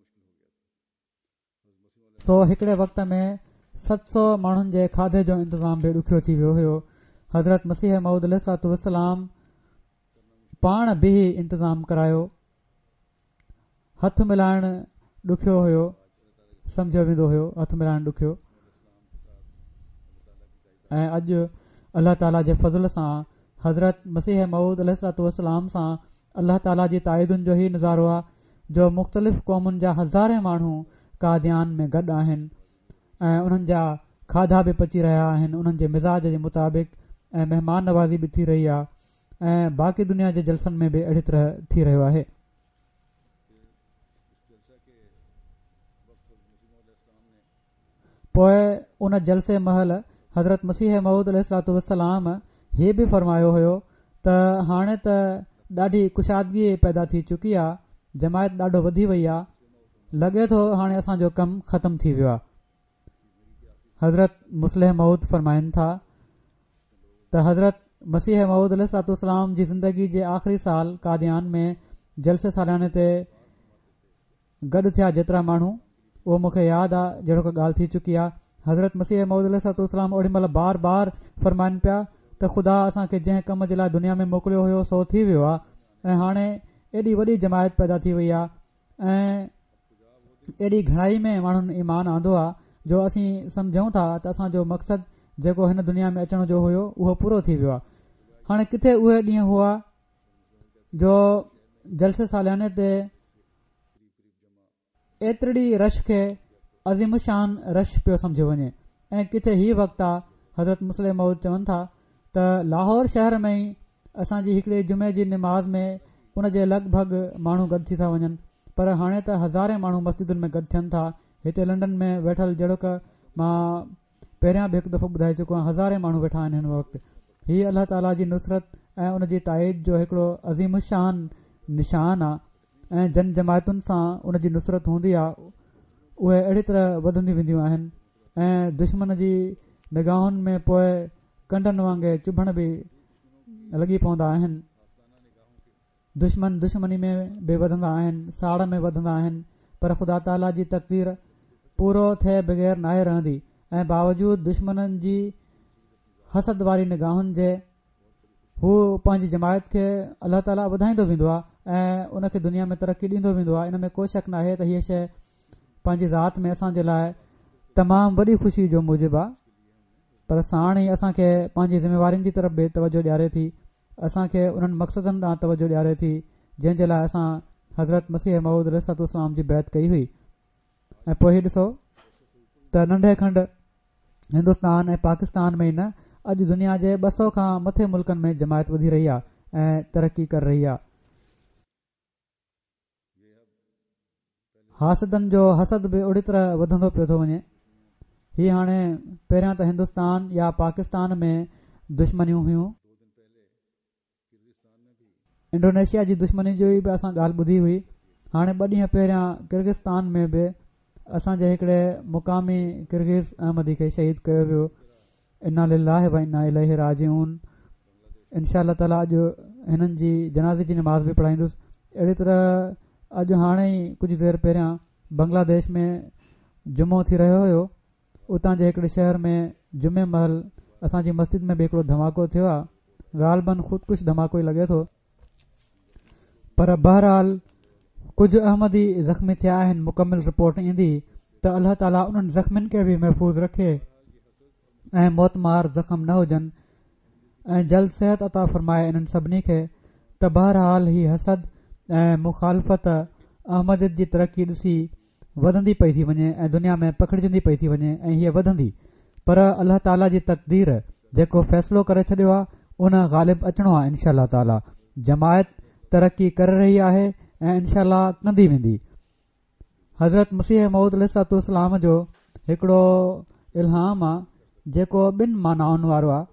सो हिकिड़े वक़्त में 700 माण्हुनि जे खाधे जो इंतज़ाम बि ॾुखियो थी वियो हुयो। हज़रत मसीह मऊद अलैहिस्सलाम पाण बि इंतज़ाम करायो। हथ मिलाइण ॾुखियो हुयो, सम्झो वेंदो हुयो हथ मिलाइण ॾुखियो। ऐं अॼु अल्लाह ताला जे फज़ल सां हज़रत मसीह मऊद अलैहिस्सलाम सां अल्लाह ताला जी ताइदुनि जो ई नज़ारो आहे जो मुख़्तलिफ़ क़ौमुनि जा हज़ारे माण्हू कादियान में गॾु आहिनि ऐं उन्हनि जा खाधा बि पची रहिया आहिनि उन्हनि जे मिज़ाज जे मुताबिक़, ऐं महिमान नवाज़ी बि थी रही आहे ऐं बाक़ी दुनिया जे जलसनि में बि अहिड़ी तरह थी रहियो आहे। पोइ उन जलसे महल हज़रत मसीह मऊद अलैहिस्सलाम हीअ बि फरमायो हुयो त हाणे त ॾाढी कुशादगी पैदा थी चुकी आहे, जमायत ॾाढो वधी वई आहे, लॻे थो हाणे असांजो कमु ख़तमु थी वियो आहे। हज़रत मुस्लिह मऊद फरमाइनि था त हज़रत मसीह मऊद अलैहिस्सलाम जी ज़िंदगी जे आख़िरी साल कादियान में जलसे सालियाने ते गॾु थिया जेतिरा माण्हू, उहो मूंखे यादि आहे जहिड़ो का ॻाल्हि थी चुकी आहे। हज़रत मसीह मऊद अलैहिस्सलाम ओॾी महिल बार बार फरमाइनि पिया त ख़ुदा असांखे जंहिं कम जे लाइ दुनिया में मोकिलियो हुयो सो थी वियो आहे ऐं हाणे एॾी वॾी जमायत पैदा थी वई आहे ऐं एॾी घणाई में माण्हुनि ईमान आंदो आहे जो असीं सम्झूं था त असांजो मक़सदु जेको हिन दुनिया में अचण जो हुयो उहो पूरो थी वियो आहे। हाणे किथे उहे ॾींहं हुआ जो जलसे सालियाने ते एतिरी रश खे अज़ीम शान रश पियो सम्झो वञे ऐं किथे हीउ वक़्तु आहे हज़रत मुस्लिम मऊद चवनि था त लाहौर शहर में ई असांजी हिकिड़े जुमे जी निमाज़ में उन जे लॻभॻि माण्हू गॾु थी था वञनि, पर हाणे त हज़ारे माण्हू मस्जिदुनि में गॾु थियनि था। हिते लंडन में वेठल जहिड़ो क मां पहिरियां बि हिकु दफ़ो ॿुधाए चुको आहियां, हज़ारे माण्हू वेठा आहिनि हिन वक़्तु। हीअ अल्लाह ताला जी नुसरत ऐं उन जी ताईद जो हिकिड़ो अज़ीम शान निशान आहे ऐं जन जमायतुनि सां उन जी नुसरत हूंदी आहे उहे अहिड़ी तरह वधंदी वेंदियूं आहिनि ऐं दुश्मन जी निगाहुनि में पोइ कंडनि वांगुरु चुभण बि लॻी पवंदा आहिनि। दुश्मन दुश्मनी में बि वधंदा आहिनि, साड़ में वधंदा आहिनि, पर ख़ुदा ताला जी तक़दीर पूरो थिए बग़ैर नाहे रहंदी ऐं बावजूद दुश्मननि जी हसद वारी निगाहुनि जे हू पंहिंजी जमायत खे अल्लाह ताला वधाईंदो वेंदो आहे ऐं उनखे दुनिया में तरक़ी ॾींदो वेंदो आहे। इन में को शक नाहे त हीअ शइ पंहिंजी ज़ात में असांजे लाइ तमामु वॾी ख़ुशी जो मूजिबु आहे, पर साण ई असांखे पंहिंजी ज़िम्मेवारियुनि जी तरफ़ बि तवजो ॾियारे थी, असांखे उन्हनि मक़सदनि ॾांहुं तवजो ॾियारे थी जंहिंजे लाइ असां हज़रत मसीह मऊद अलैहिस्सलाम जी बैत कई हुई। ऐं पोइ ही ॾिसो त नंढे खंड हिंदुस्तान ऐं पाकिस्तान में ई न, अॼु दुनिया जे 200 खां मथे मुल्कनि में जमायत वधी रही आहे ऐं तरक़ी करे रही आहे। हासदनि जो हसद बि ओड़ी तरह वधंदो पियो थो वञे। हीअ हाणे पहिरियां त हिंदुस्तान या पाकिस्तान में दुश्मनियूं हुयूं। इंडोनेशिया जी दुश्मनी जो बि असां ॻाल्हि ॿुधी हुई। हाणे 2 ॾींहं पहिरियां किर्गिस्तान में बि असांजे हिकिड़े मुक़ामी किर्गिज़ अहमदी खे शहीद कयो वियो। इन्ना लिल्लाहि व इन्ना इलैहि राजिऊन। इंशा अल्लाह ताला अॼु हिननि जी जनाज़े जी नमाज़ बि पढ़ाईंदुसि। अहिड़ी तरह अॼु हाणे ई कुझु देरि पहिरियां बांग्लादेश में जुमो थी रहियो हुयो। उतां जे हिकिड़े शहर में जुमे महल असांजी मस्जिद में बि हिकिड़ो धमाको थियो आहे। ग़ालिबन ख़ुदकुश धमाको ई लॻे थो, पर बहरहाल कुझु अहमदी ज़ख़्मी थिया आहिनि। मुकमिल रिपोर्ट ईंदी त अल्लाह ताला उन्हनि ज़ख़्मियुनि खे बि महफ़ूज़ रखे ऐं मौतमार ज़ख़्म न हुजनि ऐं जल्द सिहत अता फ़रमाए इन्हनि सभिनी खे। त बहरहाल ही हसद ऐं मुखालफ़त अहमदियत जी तरक़ी ॾिसी वधंदी पई थी वञे ऐं दुनिया में पखिड़िजंदी पई थी वञे ऐं हीअ वधंदी। पर अल्लाह ताला जी तक़दीर जेको फ़ैसिलो करे छॾियो आहे उन ग़ालिब अचणो आहे। इनशा अल्लाह ताला जमायत तरक़ी करे रही आहे ऐं इनशा अल्लाह कंदी वेंदी। हज़रत मसीह मऊद अलैहिस्सलाम जो हिकिड़ो इल्हाम आहे जेको 2 मानाउनि वारो आहे।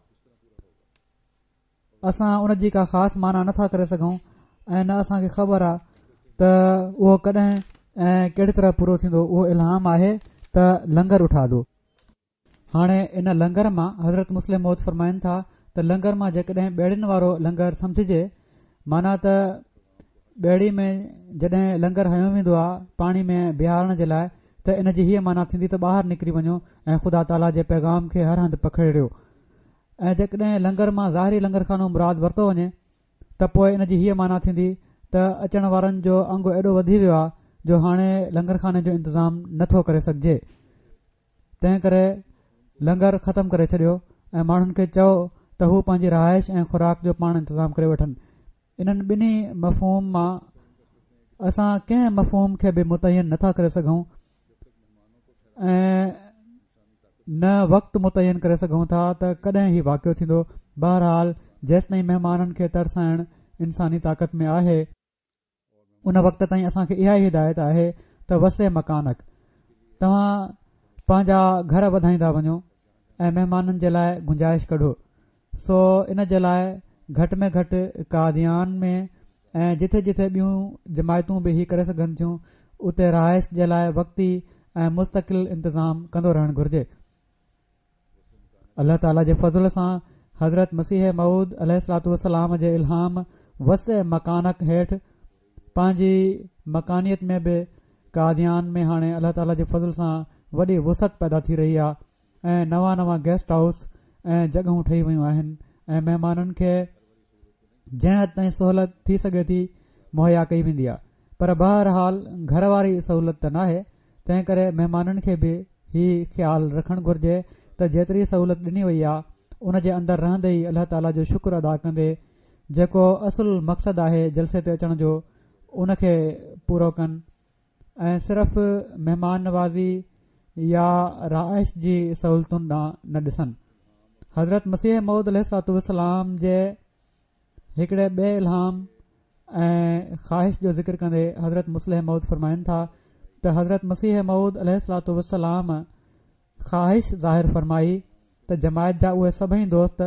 असां उन जी का ख़ासि माना नथा करे सघूं ऐं न असांखे ख़बर आहे त उहो कॾहिं ऐं कहिड़ी तरह पूरो थींदो। उहो इल्हाम आहे त लंगर उठा दो। हाणे इन लंगर मां हज़रत मुस्लिम मौद फ़रमाइनि था त लंगर मां जेकॾहिं ॿेड़ियुनि वारो लंगर सम्झिजे, माना त ॿेड़ी में जॾहिं लंगर हयो वेंदो आहे पाणी में बिहारण जे लाइ, त इन जी हीअ माना थींदी त ॿाहिरि निकिरी वञो ऐं ख़ुदा ताला जे पैगाम खे हर हंधि पखिड़ियो। ऐं जेकॾहिं लंगर मां ज़ाहिरी लंगर खानो मुराद वरितो वञे त पोइ इन जी हीअ माना थींदी त अचण वारनि जो अंगु एॾो वधी वियो आहे जो हाणे लंगर खाने जो इंतज़ाम नथो करे सघिजे। तंहिं करे लंगर ख़तमु करे छॾियो ऐं माण्हुनि खे चओ त हू पंहिंजी रहाइश ऐं खुराक जो पाण इंतज़ाम करे वठनि। इन्हनि ॿिन्ही मफ़हूम मां असां कंहिं मफ़हूम खे बि मुतयन नथा करे सघूं ऐं न वक़्तु मुतयन करे सघूं था त कॾहिं ही वाक़ियो थींदो। बहरहाल जेसिताईं महिमाननि खे तरसाइण इंसानी ताक़त में आहे उन वक़्त ताईं असांखे इहा ई हिदायत आहे त वसे मकानक, तव्हां पंहिंजा घर वधाईंदा वञो ऐं महिमाननि जे लाइ गुंजाइश कढो। सो इन जे लाइ घटि में घटि कादियान में ऐं जिथे जिथे ॿियूं जमायतूं बि ही करे सघनि थियूं उते रहाइश जे लाइ वक़्ती ऐं मुस्तक़िल इंतज़ाम कंदो रहणु घुर्जे। अल्लाह ताला जे फज़ल सां हज़रत मसीह मऊद अलैहिस्सलाम जे इल्हाम वसे मकानक हेठि पंहिंजी मकानियत में बि कादियान में हाणे अल्लाह ताला जे फज़ल सां वॾी वुसत पैदा थी रही आहे ऐं नवां गेस्ट हाउस ऐं जॻहूं ठही वियूं आहिनि ऐं महिमाननि खे जंहिं हद ताईं सहूलियत थी सघे थी मुहैया कई वेंदी आहे। पर बहरहाल घर वारी सहूलियत त नाहे, तंहिं करे महिमाननि खे बि ही ख़्यालु रखणु घुर्जे त जेतिरी सहूलियत ॾिनी वई आहे उन जे अंदरि रहंदे ई अल्लाह ताला जो शुक्र अदा कंदे जेको असुल मक़सदु आहे जलसे ते अचण जो उनखे पूरो कनि ऐं सिर्फ़ महिमान नवाज़ी या रहाइश जी सहूलियतुनि ॾांहुं न ॾिसनि। हज़रत मसीह मऊद अलैहिस्सलाम जे हिकिड़े ॿिए इल्हाम ऐं ख़्वाहिश जो ज़िक्र कंदे हज़रत मुस्लिम मऊद फरमाइनि था त हज़रत मसीह मऊद अलैहिस्सलाम ख़्वाहिश ज़ाहिर फरमाई त जमायत जा उहे सभई दोस्त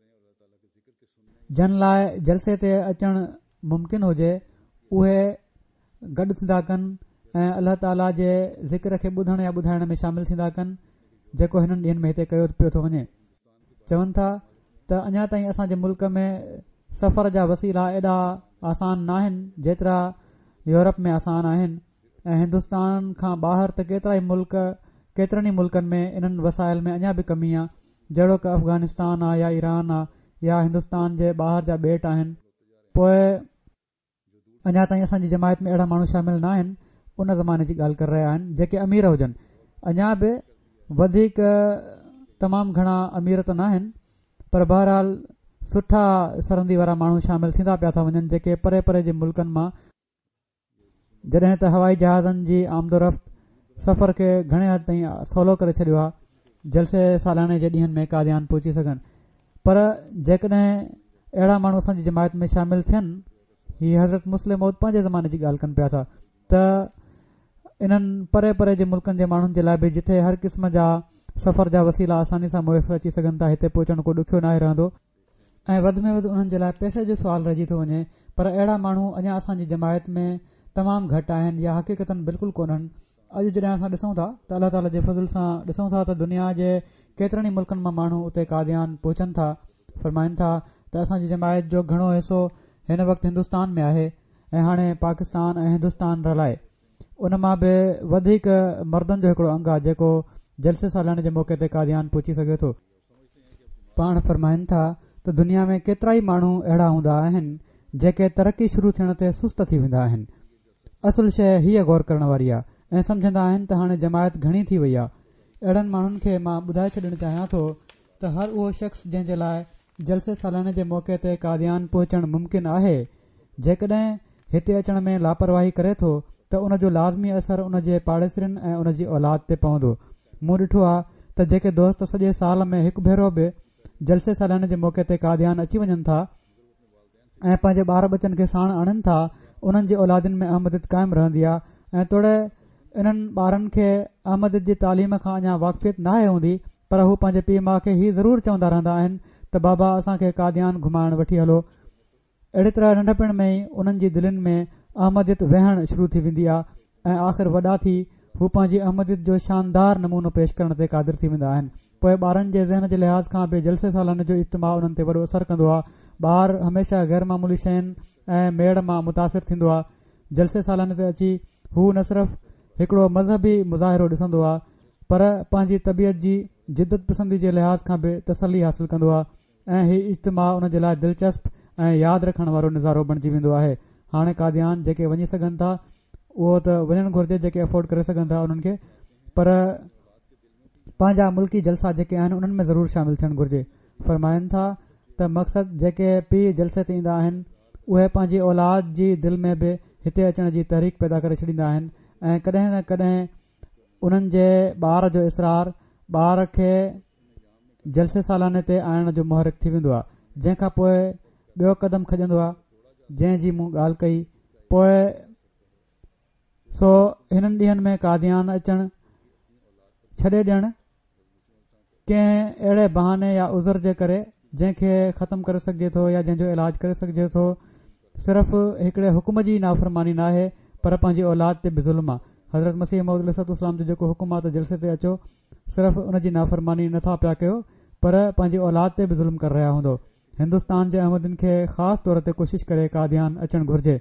जन लाइ जलसे ते अचणु मुमकिन हुजे उहे गॾु थींदा कनि ऐं अल्लाह ताला जे ज़िक्र खे ॿुधण या ॿुधाइण में शामिल थींदा कनि जेको हिननि ॾींहनि में हिते कयो पियो थो वञे। चवनि था त अञा ताईं असांजे मुल्क में सफ़र जा वसीला एॾा आसान न आहिनि जेतिरा यूरोप में आसान आहिनि ऐं हिंदुस्तान खां ॿाहिरि त केतिरनि ई मुल्कनि में इन्हनि वसाइल में अञा बि कमी आहे, जहिड़ो कि अफ़गानिस्तान आहे या ईरान आहे या हिंदुस्तान जे ॿाहिरि जा ॿेट आहिनि। पोइ अञा ताईं असांजी जमायत में अहिड़ा माण्हू शामिल न आहिनि उन ज़माने जी ॻाल्हि करे रहिया आहिनि जेके अमीर हुजनि। अञा बि वधीक तमामु घणा अमीर त न आहिनि, पर बहरहाल सुठा सरहदी वारा माण्हू शामिल थींदा पिया था वञनि जेके परे परे जे मुल्कनि मां, जॾहिं त हवाई जहाज़नि जी आमदोरफ़्त सफ़र खे घणे हद ताईं सवलो करे छॾियो आहे जलसे सालाने जे ॾींहंनि में कादियान पहुची सघनि। पर जेकॾहिं अहिड़ा माण्हू असांजी जमायत में शामिल थियनि, हीअ हज़रत मुस्लिम मौद पंहिंजे ज़माने जी ॻाल्हि कनि पिया था, त इन्हनि परे परे जे मुल्कनि जे माण्हुनि जे लाइ बि जिथे हर क़िस्म जा सफ़र जा वसीला आसानी सां मुयसरु अची सघनि था, हिते पहुचण को ॾुखियो नाहे रहंदो ऐं वधि में वधि उन्हनि जे लाइ पैसे जो सुवाल रहिजी थो वञे। पर अहिड़ा माण्हू अञा असांजी जमायत में तमामु घटि आहिनि या हक़ीक़तनि बिल्कुलु कोन्हनि। अॼु जॾहिं असां ॾिसूं था त अल्लाह ताला जे फज़ल सां ॾिसूं था त दुनिया जे केतिरनि ई मुल्कनि मां माण्हू उते कादियान पहुचनि था। फरमाइनि था त असांजी जमायत जो घणो हिसो हिन वक़्तु हिंदुस्तान में आहे ऐं हाणे पाकिस्तान ऐं हिंदुस्तान रलाए उन मां बि वधीक मर्दनि जो हिकिड़ो अंग आहे जेको जलसे सालाने जे मौक़े ते कादियान पहुची सघे थो। पाण फरमाइनि था त दुनिया में केतिरा ई माण्हू अहिड़ा हूंदा आहिनि जेके तरक़ी शुरू थियण ते सुस्त थी वेंदा आहिनि। असुल शइ हीअ गौर करण वारी आहे ऐं सम्झंदा आहिनि त हाणे जमायत घणी थी वई आहे। अहिड़नि माण्हुनि खे मां ॿुधाए छॾणु चाहियां थो त हर उहो शख़्स जंहिंजे लाइ जलसे सालाने जे मौक़े ते कादियान पहुचणु मुमकिन आहे, जेकॾहिं हिते अचण में लापरवाही करे थो त उन जो लाज़मी असरु उन जे पाड़ेसरनि ऐं उन जी औलाद ते पवंदो। मूं ॾिठो आहे त जेके दोस्त सॼे साल में हिकु भेरो बि जलसे सालाने जे मौक़े ते कादियान अची वञनि था ऐं पंहिंजे ॿार बचनि खे साण आणनि था, उन्हनि जी औलादनि में अहमदियत क़ाइमु रहंदी आहे ऐं तोड़े इन्हनि ॿारनि खे अहमदियत जी तालीम खां अञा वाक़फ़ियत नाहे हूंदी, पर हू पंहिंजे पीउ माउ खे हीउ ज़रूरु चवंदा रहंदा आहिनि त बाबा असांखे कादियान घुमाइण वठी हलो। अहिड़ी तरह नंढपण में ई उन्हनि जी दिलनि में अहमदियत वहण शुरू थी वेंदी आहे ऐं आख़िर वॾा थी हू पंहिंजी अहमदियत जो शानदार नमूनो पेश करण ते क़ादिर थी वेंदा आहिनि। पोइ ॿारनि जे ज़हन जे लिहाज़ खां बि जलसे सालाने जो इज्तिमा उन्हनि ते वॾो असरु कंदो आहे। ॿार हमेशह गैर मामूली शयुनि ऐं मेड़ मां मुतासिर थींदो आहे। जलसे सालाने ते अची हू न सिर्फ़ हिकिड़ो मज़हबी मुज़ाहिरो ॾिसंदो आहे, पर पंहिंजी तबियत जी जिदत पसंदी जे लिहाज़ खां बि तसली हासिल कंदो आहे ऐं हीउ इज्तिमा उन जे लाइ दिलचस्प ऐं यादि रखण वारो नज़ारो बणिजी वेंदो आहे। हाणे कादियान जेके वञी सघनि था उहो त वञणु घुरिजे, जेके अफोर्ड करे सघनि था उन्हनि खे, पर पंहिंजा मुल्की जलसा जेके आहिनि उन्हनि में ज़रूरु शामिलु थियणु घुरिजे। फरमाइनि था त मक़सदु जेके पीउ जलसे ते ईंदा आहिनि उहे पंहिंजी औलाद जी दिलि में बि हिते अचण जी तहरीक पैदा करे छॾींदा आहिनि ऐं कॾहिं न कॾहिं उन्हनि जे ॿार जो इसरार ॿार खे जलसे सालाने ते आणण जो मुहरिक थी वेंदो आहे, जंहिंखां पोइ ॿियो क़दम खॼंदो आहे जंहिंजी मूं ॻाल्हि कई। पोइ सो हिननि ॾींहंनि में कादियान अचणु छॾे ॾियणु कंहिं अहिड़े बहाने या उज़र जे करे जंहिंखे ख़तमु करे सघिजे थो या जंहिंजो इलाजु करे सघिजे थो, सिर्फ़ु हिकिड़े हुकुम जी नाफ़रमानी न आहे पर पंहिंजी औलाद ते बि ज़ुल्म आहे। हज़रत मसीह मौद अलैहिस्सलाम जो जेको हुकुम आहे त जलसे ते अचो, सिर्फ़ु उन जी नाफ़रमानी नथा पिया कयो पर पंहिंजी औलाद ते बि ज़ुल्म करे रहिया हूंदो। हिंदुस्तान जे अहमदिन खे ख़ासि तौर ते कोशिशि करे कादियान अचणु घुरिजे।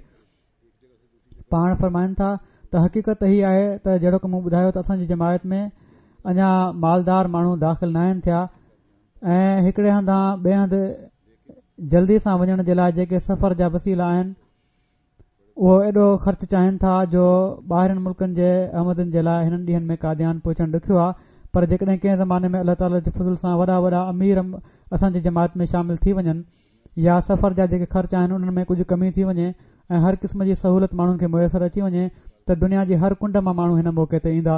पाण फरमाइनि था त हक़ीक़त हीअ आहे त जहिड़ो की मूं ॿुधायो त असांजी जमायत में अञा मालदार माण्हू दाख़िल न आहिनि थिया ऐं हिकिड़े हंधा ॿिए हंधि जल्दी सां वञण जे लाइ जेके सफ़र जा वसीला आहिनि उहो एॾो ख़र्च चाहिनि था जो ॿाहिरनि मुल्कनि जे अहमदनि जे लाइ हिननि ॾींहंनि में कादियान पहुचणु ॾुखियो आहे। पर जेकॾहिं कंहिं ज़माने में अल्लाह ताला जे फज़ल सां वॾा वॾा अमीर असांजी जमात में शामिल थी वञनि या सफ़र जा जेके ख़र्च आहिनि उन्हनि में कुझु कमी थी वञे ऐं हर क़िस्म जी सहूलियत माण्हुनि खे मुयसरु अची वञे त दुनिया जी हर कुंड मां माण्हू हिन मौक़े ते ईंदा।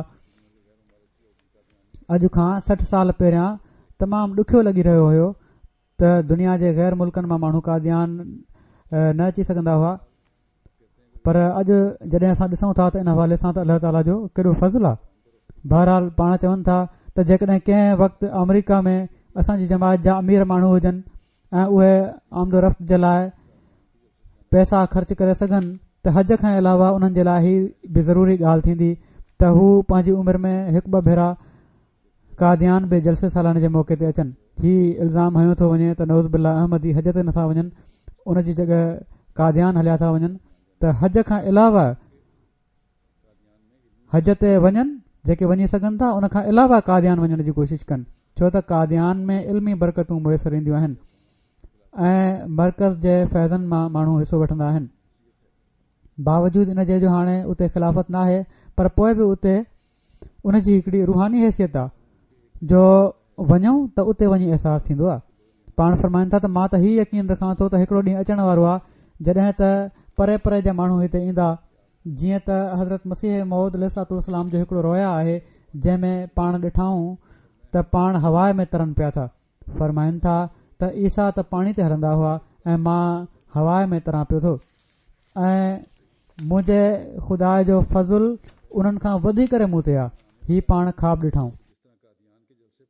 अॼु खां 60 साल पहिरियां तमामु ॾुखियो लॻी रहियो हुयो त दुनिया जे गैर मुल्कनि मां माण्हू कादियान न अची सघंदा हुआ, पर अॼु जॾहिं असां ॾिसूं था त इन हवाले सां त अल्लाह ताला जो केॾो फज़ल आहे। बहरहाल पाण चवनि था त जेकॾहिं कंहिं वक़्तु अमरीका में असांजी जमात जा अमीर माण्हू हुजनि ऐं उहे आमदो रफ़्त जे लाइ पैसा ख़र्च करे सघनि त हज खां अलावा उन्हनि जे लाइ ही बि ज़रूरी ॻाल्हि थींदी त हू पंहिंजी उमिरि में हिकु ॿ भेरा कादियान बि जलसे सालाने जे मौक़े ते अचनि। हीउ इल्ज़ाम हयो थो वञे त नौज़ बिल्ला अहमदी हज ते नथा वञनि, उन जी जॻह कादियान हलिया था वञनि, त हज खां अलावा हज ते वञनि जेके वञी सघनि था, उन खां अलावा कादियान वञण जी कोशिशि कनि, छो त कादियान में इल्मी बरकतूं मुयसरु ईंदियूं आहिनि ऐं मरकज़ जे फैज़नि मां माण्हू हिसो वठंदा आहिनि। बावजूद इन जे जो हाणे उते ख़िलाफ़त न आहे, पर पोइ बि उते उन जी हिकिड़ी रूहानी हैसियत आहे जो वञूं त उते वञी अहसासु थींदो आहे। पाण फरमाइनि था त मां त हीउ यकीन रखां थो त हिकिड़ो ॾींहुं अचण वारो आहे जॾहिं त परे परे जा माण्हू हिते ईंदा, जीअं त हज़रत मसीह मौद अलैहिस्सलाम जो हिकिड़ो रोया आहे जंहिंमें पाण ॾिठाऊं त पाण हवा में तरनि पिया था। फरमाइनि था त ईसा त पाणी ते हलंदा हुआ ऐं मां हवा में तरां पियो थो ऐं मुंहिंजे ख़ुदा जो फज़ुल उन्हनि खां वधी करे मूं ते आहे। ही पाण ख़्वाब ॾिठाऊं।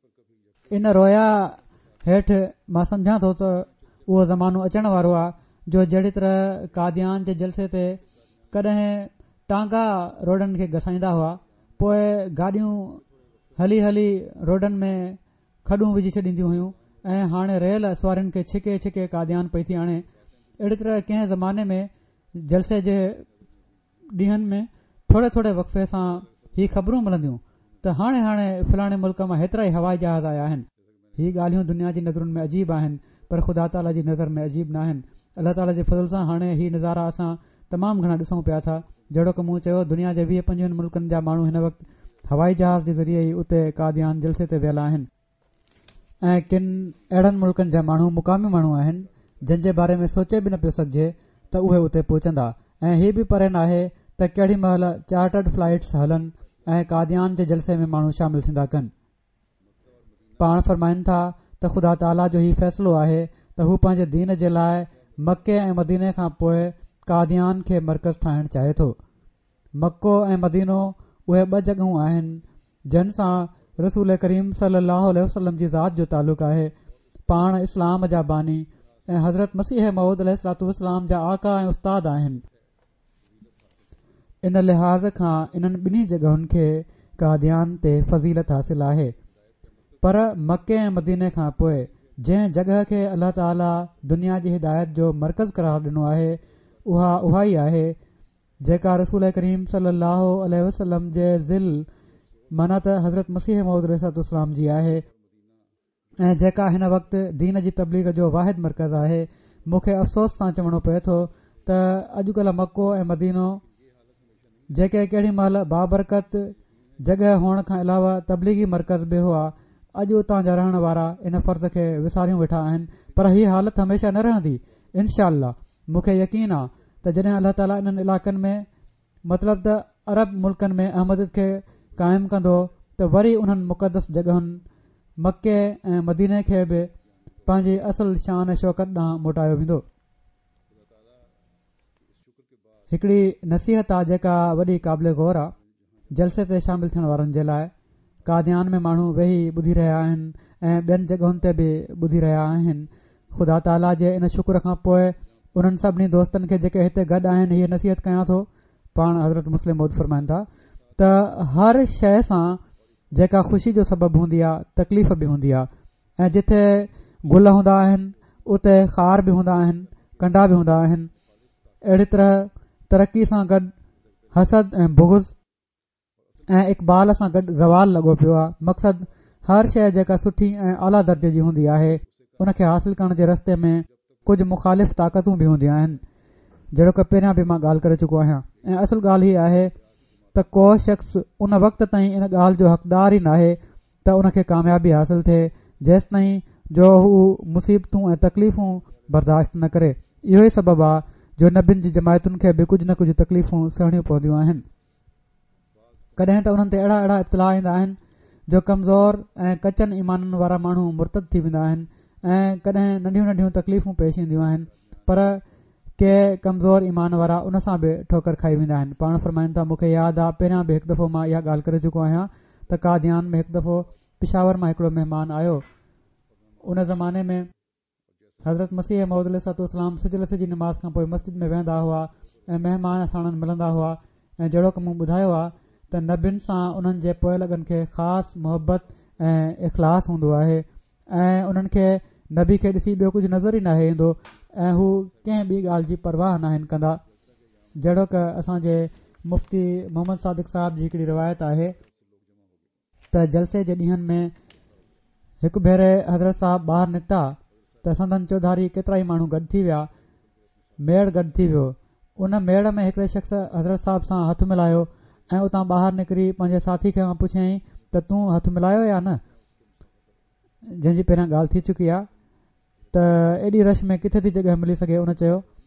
इन रोया हेठि मां सम्झां थो त उहो ज़मानो अचण वारो आहे जो जहिड़ी तरह कादियान जे जलसे ते कॾहिं टांगा रोडनि खे घसाईंदा हुआ, पोइ गाॾियूं हली हली रोडनि में खॾूं विझी छॾींदियूं हुयूं ऐं हाणे रेल सवारियुनि खे छिके छिके कादियान पई थी आणे। अहिड़ी तरह कंहिं ज़माने में जलसे जे ॾींहंनि में थोरे थोरे वक़फ़े सां ही ख़बरूं मिलंदियूं त हाणे हाणे फलाणे मुल्क मां हेतिरा ई हवाई जहाज़ आया आहिनि। ही ॻाल्हियूं दुनिया जी नज़रुनि में अजीब आहिनि, पर ख़ुदा ताला जी नज़र में अजीब न आहिनि। अल्लाह ताला जे फज़ल सां हाणे ही नज़ारा असां तमामु घणा ॾिसूं पिया था। जहिड़ो की मूं चयो, दुनिया जे 20-25 मुल्कनि जा माण्हू हिन वक़्तु हवाई जहाज़ जे ज़रिए ई उते कादियान जलसे ते वियल आहिनि ऐं किन अहिड़नि मुल्कनि जा माण्हू मुक़ामी माण्हू आहिनि जंहिंजे बारे में सोचे बि न पियो सघिजे त उहे उते पहुचंदा। ऐं हीअ बि परे न आहे त केॾी महिल चार्टर्ड फ्लाइट्स हलनि ऐं कादियान जे जलसे में माण्हू शामिल थींदा कनि। पाण फरमाइनि था त ख़ुदा ताला जो ही फ़ैसिलो आहे त हू पंहिंजे दीन जे लाइ मके ऐं मदीने खां पोइ कादियान खे मर्कज़ ठाहिणु चाहे थो। मक्को ऐं मदीनो उहे 2 जॻहूं आहिनि जिन सां रसूल करीम सल्लल्लाहु अलैहि वसल्लम जी ज़ात जो तालुक़ आहे। पाण इस्लाम जा बानी ऐं हज़रत मसीह मऊद अलैहिस्सलातु वस्सलाम जा आका ऐं उस्ताद आहिनि। इन लिहाज़ खां इन्हनि ॿिन्ही जॻहुनि खे कादियान ते फज़ीलत हासिल आहे। पर मके ऐं मदीने खां पोइ जंहिं जॻह खे अल्लाह ताला दुनिया जी हिदायत जो मर्कज़ करार ॾिनो आहे उहा ई आहे जेका रसूल करीम सल्लल्लाहु अलैहि वसल्लम जे ज़िल माना त हज़रत मसीह मऊद अलैहिस्सलाम जी आहे ऐं जेका हिन वक़्तु दीन जी तबलीग जो वाहिद मर्कज़ आहे। मूंखे अफ़सोस सां चवणो पए थो त अॼुकल्ह मक्को ऐं मदीनो जेके केॾी महिल बाबरकत जॻह हुअण खां अलावा तबलीगी मर्कज़ बि हुआ, अॼु उतां जा रहण वारा इन फ़र्ज़ खे विसारियूं वेठा आहिनि। पर हीअ हालत हमेशह न रहंदी इनशा अल्लाह। मूंखे यकीन आहे त जॾहिं अल्लाह ताला इन्हनि इलाक़नि में मतिलबु त अरब मुल्कनि में अहमद खे क़ाइमु कंदो त वरी उन्हनि मुक़दस जॻहुनि मके ऐं मदीने खे बि पंहिंजी असल शान ऐं शौक़त ॾांहुं मोटायो वेंदो। हिकिड़ी नसीहत आहे जेका वॾी क़ाबिल गौर आहे जलसे ते शामिल थियण वारनि जे लाइ। कादियान में माण्हू वेही ॿुधी रहिया आहिनि ऐं ॿियनि जॻहुनि ते बि ॿुधी रहिया आहिनि। ख़ुदा ताला जे इन शुक्र खां पोइ उन्हनि सभिनी दोस्तनि खे जेके हिते गॾु आहिनि हीअ नसीहत कयां थो। पाण हज़रत मुस्लिम मौद फरमाइनि था त हर शइ सां जेका ख़ुशी जो सबबु हूंदी आहे तकलीफ़ बि हूंदी आहे ऐं जिथे गुल हूंदा आहिनि उते खार बि हूंदा आहिनि, कंडा बि हूंदा आहिनि। अहिड़ी तरह तरक़ी सां गॾु हसद ऐं बुग़्ज़ ऐं इक़बाल सां गॾु ज़वाल लॻो पियो आहे। मक़सदु हर शइ जेका सुठी ऐं आला दर्जे जी हूंदी आहे उनखे हासिल करण जे रस्ते में कुझु मुख़ालिफ़ ताक़तूं बि हूंदियूं आहिनि, जहिड़ो की पहिरियां बि मां ॻाल्हि करे चुको आहियां। ऐं असुल ॻाल्हि हीअ आहे त को शख़्स उन वक़्त ताईं इन ॻाल्हि जो हक़दार ई नाहे त उनखे कामयाबी हासिल थिए जेसि ताईं जो हू मुसीबतूं ऐं तकलीफ़ूं बर्दाश्त न करे। इहो ई सबबु आहे जो नबियुनि जी जमायतुनि खे बि कुझु न कुझु तकलीफ़ूं सहणियूं पवंदियूं आहिनि। कॾहिं त उन्हनि ते अहिड़ा अहिड़ा इब्तिला ईंदा आहिनि जो कमज़ोर ऐं कचनि ईमाननि वारा माण्हू मुर्तद थी वेंदा आहिनि ऐं कॾहिं नंढियूं नंढियूं तकलीफ़ूं पेश ईंदियूं आहिनि, पर के कमज़ोर ईमान वारा उन सां बि ठोकर खाई वेंदा आहिनि। पाण फरमाइनि था, मूंखे यादि आहे पहिरियां बि हिकु दफ़ो मां इहा ॻाल्हि करे चुको आहियां त कादियान में हिकु दफ़ो पिशावर मां हिकिड़ो महिमान आयो। उन ज़माने में हज़रत मसीह मऊद अलैहिस्सलाम सिजल जी नमाज़ खां पोइ मस्जिद में वेहंदा हुआ ऐं महिमान साणनि मिलंदा हुआ ऐं जहिड़ो की मूं ॿुधायो आहे त नबियुनि सां उन्हनि जे पोइ लॻनि खे ख़ासि मुहबत ऐं इख़लास हूंदो आहे ऐं उन्हनि खे नबी खे ॾिसी ॿियो कुझु नज़र ई नाहे ईंदो ऐं हू कंहिं ॿी ॻाल्हि जी परवाह नाहिनि कंदा। जहिड़ो की असांजे मुफ़्ती मोहम्मद सादिक साहिब जी हिकिड़ी रिवायत आहे त जलसे जे ॾींहंनि में हिकु भेरे हज़रत साहिब ॿाहिरि निकिता त संदन चौधारी केतिरा ई माण्हू गॾु थी विया, मेड़ गॾु थी वियो। उन मेड़ में हिकिड़े शख़्स हज़रत साहिब सां हथु मिलायो ऐं उतां ॿाहिरि निकिरी पंहिंजे साथी खे पुछियईं त तूं हथु मिलायो या न, जंहिंजी पहिरियां ॻाल्हि थी चुकी आहे त एॾी रश में किथे थी जॻह मिली सघे। उन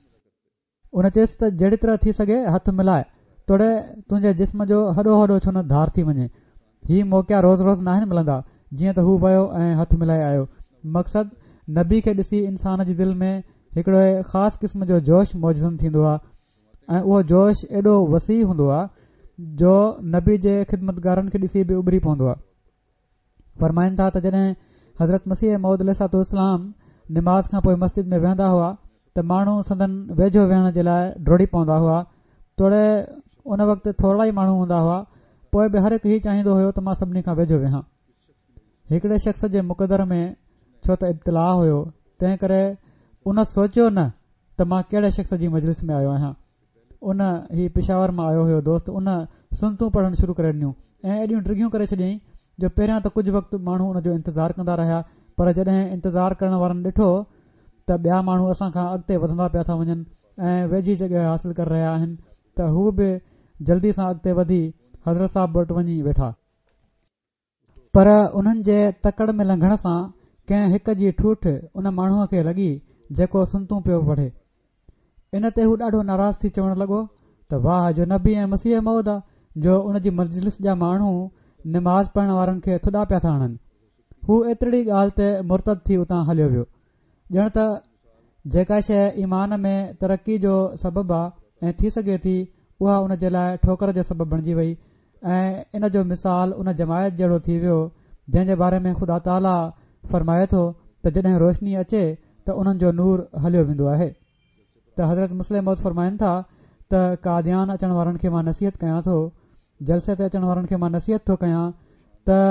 चयसि त जहिड़ी तरह थी सघे हथु मिलाए, तोड़े तुंहिंजे जिस्म जो हॾो हॾो छो न धार थी वञे। हीअ मौक़िया रोज़ रोज़ नाहिनि मिलंदा। जीअं त हू वियो ऐं हथु मिलाए आयो। मक़सदु नबी खे ॾिसी इंसान जी दिलि में हिकिड़ो ख़ासि क़िस्म जो जोश मौजूदु थींदो आहे ऐं उहो जोश एॾो वसी हूंदो आहे जो नबी जे ख़िदमतगारनि खे ॾिसी बि उभरी पवंदो आहे। फरमाइनि था त जॾहिं हज़रत मसीह मौद अलैहिस्सलाम निमाज़ खां पोइ मस्जिद में वेहंदा हुआ त माण्हू संदन वेझो वेहण जे लाइ डोड़ी पवंदा हुआ। तोड़े उन वक़्तु थोरा ई माण्हू हूंदा हुआ। पोइ बि हर हिकु हीउ चाहींदो हुयो त मां सभिनी खां वेझो वेहां। हिकिड़े शख़्स जे मुक़दर में छो त इब्तिला हुयो, तंहिं करे उन सोचियो न त मां कहिड़े शख़्स जी मजलिस में आयो आहियां। उन ही पेशावर मां आयो हुयो दोस्त। उन सुनतूं पढ़णु शुरू करे ॾिनियूं ऐं एॾियूं ड्रिगियूं करे छॾियईं जो पहिरियां त कुझु वक़्तु माण्हू उन जो इंतज़ारु कंदा रहिया, पर जॾहिं इंतज़ारु करण वारनि ॾिठो त ॿिया माण्हू असां खां अॻिते वधंदा पिया था वञनि ऐं वेझी जॻहि हासिल करे रहिया आहिनि, त हू बि जल्दी सां अॻिते वधी हज़रत साहिब वटि वञी वेठा। पर उन्हनि जे तकड़ में लंघण सां कंहिं हिक जी ठूठ उन माण्हूअ खे लॻी जेको सुनतूं पियो पढ़े। इन ते हू ॾाढो नाराज़ थी चवणु लॻो त वाह जो नबी ऐं मसीह मौद आहे जो उन जी मजलिस जा माण्हू निमाज़ पढ़ण वारनि खे थुॾा पिया था हणनि। हू एतिरी ॻाल्हि ते मुर्तद थी उतां हलियो वियो। ॼण त जेका शइ ईमान में तरक़ी जो सबबु आहे ऐं थी सघे थी उहा उन जे लाइ ठोकर जो सबबु बणिजी वई ऐं इन जो मिसाल उन जमायत जहिड़ो थी वियो जंहिं जे बारे में ख़ुदा ताला फरमाए थो त जॾहिं रोशनी अचे त उन्हनि जो नूर हलियो वेंदो आहे। त हज़रत मुस्लिम मौद फरमाइनि था त कादियान अचण वारनि खे मां नसीहत कयां थो, जलसे ते अचण वारनि खे मां नसीहत थो कयां त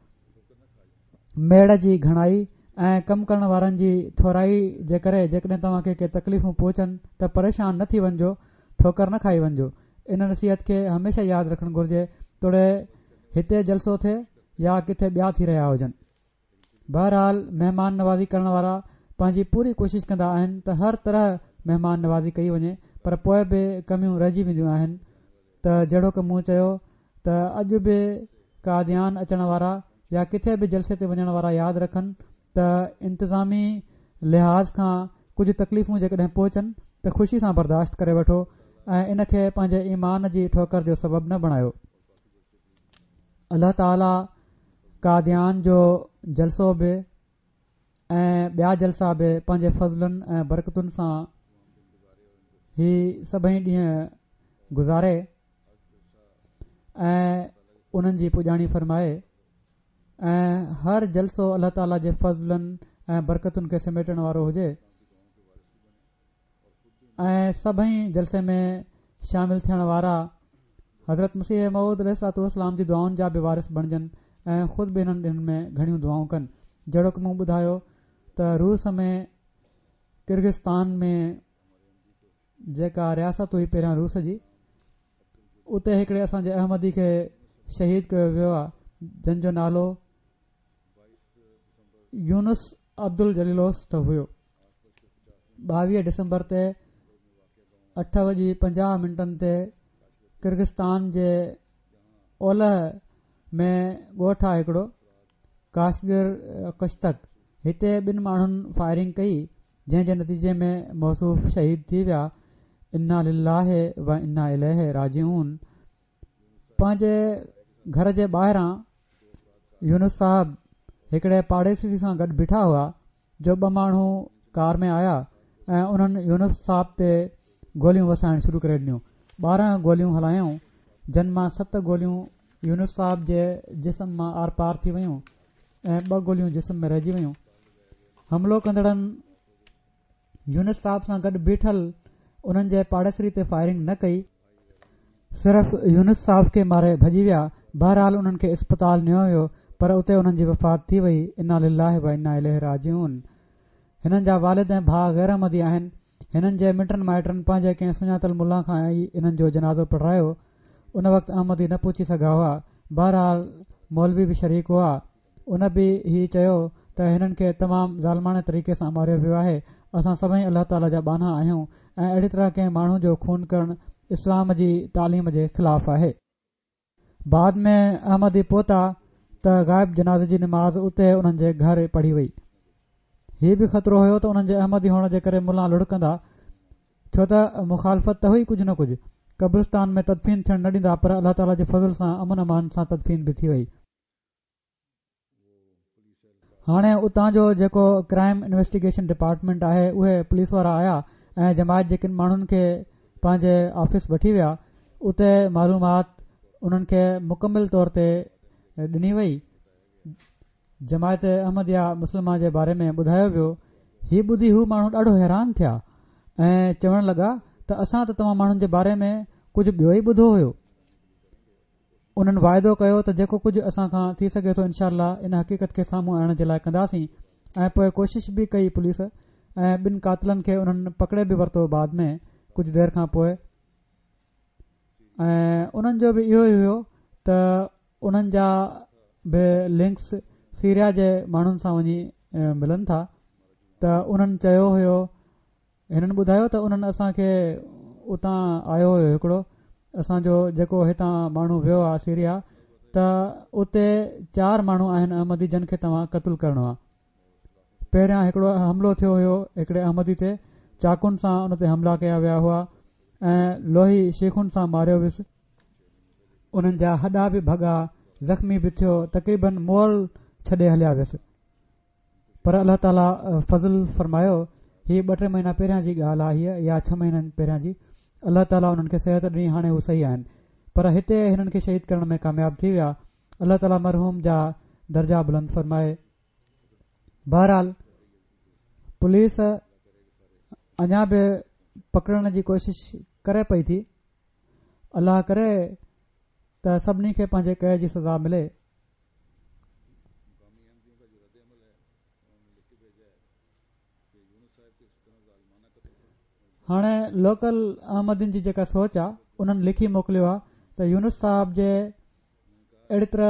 मेड़ जी घणाई ऐं कमु करण वारनि जी थोराई जे करे जेकॾहिं तव्हांखे के तकलीफ़ूं पहुचनि त परेशान न थी वञिजो, ठोकर न खाई वञिजो। इन नसीहत खे हमेशह यादि रखणु घुरिजे, तोड़े हिते जलसो थिए या किथे ॿिया थी रहिया हुजनि। बहरहाल महिमान नवाज़ी करण वारा पंहिंजी पूरी कोशिशि कंदा आहिनि त हर तरह महिमान नवाज़ी कई वञे, पर पोइ बि कमियूं रहिजी वेंदियूं आहिनि। त जहिड़ो की मूं चयो त अॼु बि कादियान अचण वारा या किथे बि जलसे ते वञण वारा यादि रखनि त इंतिज़ामी लिहाज़ खां कुझु तकलीफ़ूं जेकॾहिं पहुचनि त ख़ुशी सां बर्दाश्त करे वठो ऐं इन खे पंहिंजे ईमान जी ठोकर जो सबबु न बणायो। अल्लाह ताला कादियान जो जलसो बि ऐं ॿिया जलसा बि पंहिंजे फज़लनि ऐं बरकतुनि सां ही सभई ॾींहं गुज़ारे ऐं उन्हनि जी पुॼाणी फरमाए ऐं हर जलसो अल्लाह ताला जे फज़लनि ऐं बरकतुनि खे समेटण वारो हुजे ऐं सभई जलसे में शामिल थियण वारा हज़रत मसीह मऊद अलैहिस्सलाम जी दुआउनि जा बि वारिस बणजनि ऐं ख़ुदि बि हिननि ॾींहनि में घणियूं दुआऊं कनि। जहिड़ो की मूं ॿुधायो त रूस में किर्गिस्तान में जेका रियासत हुई पहिरियां रूस जी, उते हिकिड़े असांजे अहमदी खे शहीद कयो वियो आहे जंहिंजो नालो यूनुस अब्दुल जलीलोस त हुयो। 22 डिसंबर ते 8:50 ते किर्गिस्तान जे ओलह में ॻोठु आहे हिकिड़ो काशगिर कश्तक, हिते ॿिनि माण्हुनि फायरिंग कई जंहिं जे नतीजे में मौसूफ़ शहीद थी विया। इन्ना लिल्लाहि व इन्ना इलैहि राजिऊन। पंहिंजे घर जे ॿाहिरां यूनुस साहब हिकिड़े पाड़ेसी सां गॾु बीठा हुआ जो 2 माण्हू कार में आया ऐं उन्हनि यूनुस साहब ते गोलियूं वसाइण शुरू करे ॾिनियूं। 12 गोलियूं हलायूं जिन मां 7 गोलियूं यूनुस साहब जे जिस्म मां आर पार थी वयूं ऐं 2 गोलियूं जिस्म में रहिजी वयूं। हमलो कंदड़नि यूनुस साहब सां गॾु बीठल उन्हनि जे पाड़ेसरी ते फायरिंग न कई, सिर्फ़ यूनुस साहब खे मारे भॼी विया। बहरहाल उन्हनि खे अस्पताल नियो वियो पर उते उन्हनि जी वफ़ात थी वई। इन्ना लिल्लाहि व इन्ना इलैहि राजिऊन। हिननि जा वालिद ऐं भाउ गैर अहमदी आहिनि। हिननि जे मिटनि माइटनि पंहिंजे कंहिं सुञातल मुल्ला खां ई इन्हनि जो जनाज़ो पढ़ायो। उन वक़्तु अहमदी न पहुची सघा हुआ। बहरहाल मौलवी बि शरीक हुआ। उन बि ही चयो त हिननि खे तमामु ज़ालमाने तरीक़े सां मारियो वियो आहे। असां सभई अल्लाह ताला जा बाना आहियूं ऐं अहिड़ी तरह कंहिं माण्हू जो खून करणु इस्लाम जी तालीम जे ख़िलाफ़ आहे। बाद में अहमदी पहुता त ग़ाइब जनाज़े जी नमाज़ उते उन्हनि जे घर पढ़ी वई। हीउ बि ख़तरो हुयो त उन्हनि जे अहमदी हुअण जे करे मुल्ला लुढ़कंदा, छो त मुखालफ़त त हुई कुझु न कुझु। कब्रिस्तान में तदफीन थियण न ॾींदा, पर अल्लाह ताला जे फज़ल सां अमन अमान सां तदफीन बि थी वई। हाणे उतां जो जेको क्राइम इन्वेस्टिगेशन डिपार्टमेंट आहे उहे पुलिस वारा आया ऐं जमायत जे किन माण्हुनि खे पंहिंजे ऑफिस वठी विया। उते मालूमात उन्हनि खे मुकमिल तौर ते ॾिनी वई जमायत अहमदिया मुस्लमान जे बारे में ॿुधायो वियो। हीउ ॿुधी हू माण्हू ॾाढो हैरान थिया ऐं चवण लॻा त असां त तव्हां माण्हुनि जे बारे में कुझु ॿियो ई ॿुधो हुयो। उन्हनि वाइदो कयो त जेको कुझु असां खां थी सघे थो इनशा इन हक़ीक़त खे साम्हूं आणण जे लाइ कंदासीं ऐं पोइ कोशिश बि कई पुलिस ऐं ॿिनि कातिलनि खे उन्हनि पकड़े बि वरितो बाद में कुझु देर खां पोइ। ऐं उन्हनि जो बि इहो ई हुयो त उन्हनि जा बि लिंक्स सीरिया जे माण्हुनि सां वञी मिलनि था। त उन्हनि चयो हुयो, हिननि ॿुधायो त उन्हनि असांखे उतां आयो हुयो हिकिड़ो असांजो जेको हितां माण्हू वियो आहे सीरिया, त उते 4 माण्हू आहिनि अहमदी जन खे तव्हां क़तलु करणो आहे। पहिरियां हिकिड़ो हमिलो थियो हुयो हिकिड़े अहमदी ते, चाकुनि सां उन ते हमला कया विया हुआ ऐं लोही शीखुनि सां मारियो वियुसि। उन्हनि जा हॾा बि भॻा, ज़ख़्मी बि थियो, तक़रीबन मोल छॾे हलिया वियुसि। पर अलाह ताला फज़ल फरमायो, हीअ 2-3 महीना पहिरियां जी ॻाल्हि आहे हीअ, या 6 महीननि पहिरियां जी। अलाह ताला उन्हनि खे सिहत ॾिनी, हाणे हू सही आहिनि। पर हिते हिननि खे शहीद करण में कामयाब थी विया। अलाह ताला मरहूम जा दर्जा बुलंद फरमाए। बहरहाल पुलिस अञा बि पकड़ण जी कोशिश करे पई थी। अलाह करे त सभिनी खे पंहिंजे कय जी सज़ा मिले। हाणे लोकल अहमदीन जी जेका सोच आहे, उन्हनि लिखी मोकिलियो आहे त यूनुस साहब जे अहिड़ी तरह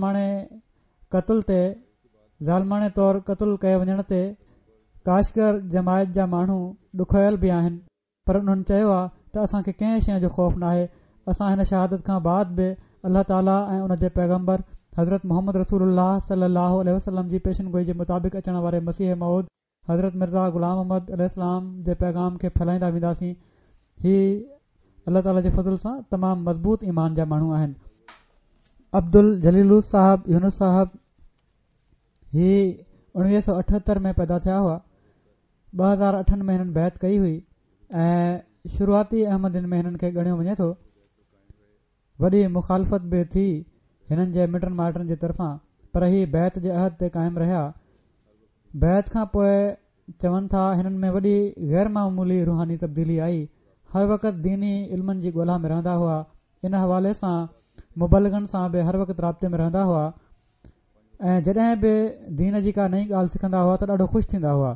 ज़ालमाणे तौरु क़तल कये वञण ते काशगर जमायत जा माण्हू ॾुखोयल बि आहिनि। पर उन्हनि चयो आहे त असांखे कंहिं शइ जो ख़ौफ़ न आहे। असां हिन शहादत खां बाद बि अल्लाह ताला ऐं उन जे पैगम्बर हज़रत मोहम्मद रसूलुल्लाह सल्लल्लाहु अलैहि वसल्लम जी पेशनगोई जे मुताबिक़ अचण वारे मसीह मऊद हज़रत मिर्ज़ा ग़ुलाम अहमद अलैहिस्सलाम जे पैगाम खे फैलाईंदा वेंदासीं। ही अल्लाह ताला जे फज़ल सां तमामु मज़बूत ईमान जा माण्हू आहिनि। अब्दुल जलीलूस साहब यूनुस साहब ही 1978 में पैदा थिया हुआ। 2008 में हिननि बैत कई हुई ऐं शुरूआती अहमदिन में हिननि खे ॻणियो वञे थो। वॾी मुखालफ़त बि थी हिननि जे मिटनि माइटनि जे तरफ़ां, पर ही बैत जे अहद ते क़ाइमु रहिया। बैत खां पोइ चवनि था हिननि में वॾी गैर मामूली रूहानी तब्दीली आई। हर वक़्तु दीनी इल्मनि जी ॻोल्हा में रहंदा हुआ। इन हवाले सां मुबलगनि सां बि हर वक़्तु राब्ते में रहंदा हुआ ऐं जॾहिं बि दीन जी का नई ॻाल्हि सिखंदा हुआ त ॾाढो ख़ुशि थींदा हुआ।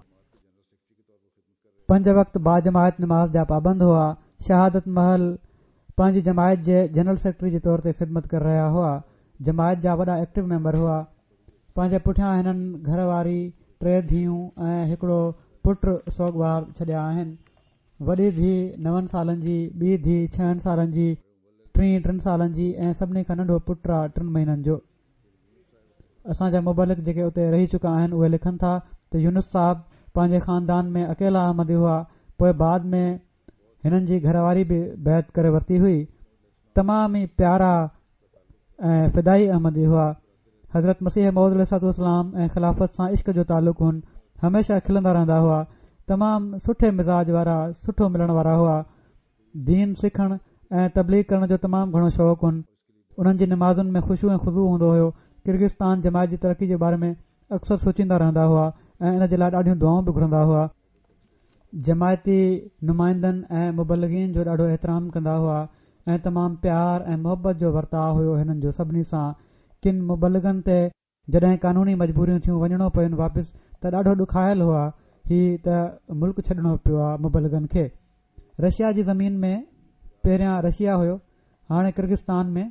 5 वक़्त बाजमायत नमाज़ जा पाबंद हुआ। शहादत महल पंहिंजी जमायत जे जनरल सेक्रेटरी जे तौर ते ख़िदमत करे रहिया हुआ। जमायत जा वॾा एक्टिव मेंबर हुआ। पंहिंजे पुठियां हिननि घरवारी, 3 धीअरूं ऐं हिकिड़ो पुट सोगवार छॾिया आहिनि। वॾी धीउ 9 सालनि जी, ॿी धीउ 6 सालनि जी, 3 सालनि जी ऐं सभिनी खां नंढो पुटु आहे 3 महीननि जो। असांजा मुबलिक जेके उते रही चुका आहिनि उहे लिखनि था त यूनुस साहब पंहिंजे ख़ानदान में अकेला अहमदी हुआ। पोइ बाद में हिननि जी घरवारी बि बैत करे वरिती हुई। तमामु ई प्यारा ऐं फिदाई अहमदी हुआ। हज़रत मसीह मऊद अलैहिस्सलाम ऐं ख़िलाफ़त सां इश्क जो तालुक़ हुन। हमेशा खिलंदा रहंदा हुआ। तमामु सुठे मिज़ाज वारा, सुठो मिलण वारा हुआ। दीन सिखण ऐं तबलीग करण जो तमामु घणो शौक़ु हुन। उन्हनि जी नमाज़ुनि में ख़ुशू ऐं ख़ुज़ू हूंदो हुयो। किर्गिस्तान जमायत जी तरक़ी जे बारे में अक्सर सोचींदा रहंदा हुआ ऐं इन जे लाइ ॾाढियूं दुआऊं बि घुरंदा हुआ। जमायती नुमाइंदनि ऐं मुबलगिन जो ॾाढो एतिराम कंदा हुआ ऐं तमामु प्यार ऐं मुहबत जो वर्ताव हुयो हिननि जो सभिनी सां। किन मुबलगनि ते जॾहिं कानूनी मजबूरियूं थियूं वञणो पियो वापसि त ॾाढो ॾुखायल हुआ। ही त मुल्क छॾिणो पियो आहे मुबलगनि खे। रशिया जी ज़मीन में पहिरियां रशिया हुयो, हाणे किर्गिस्तान में।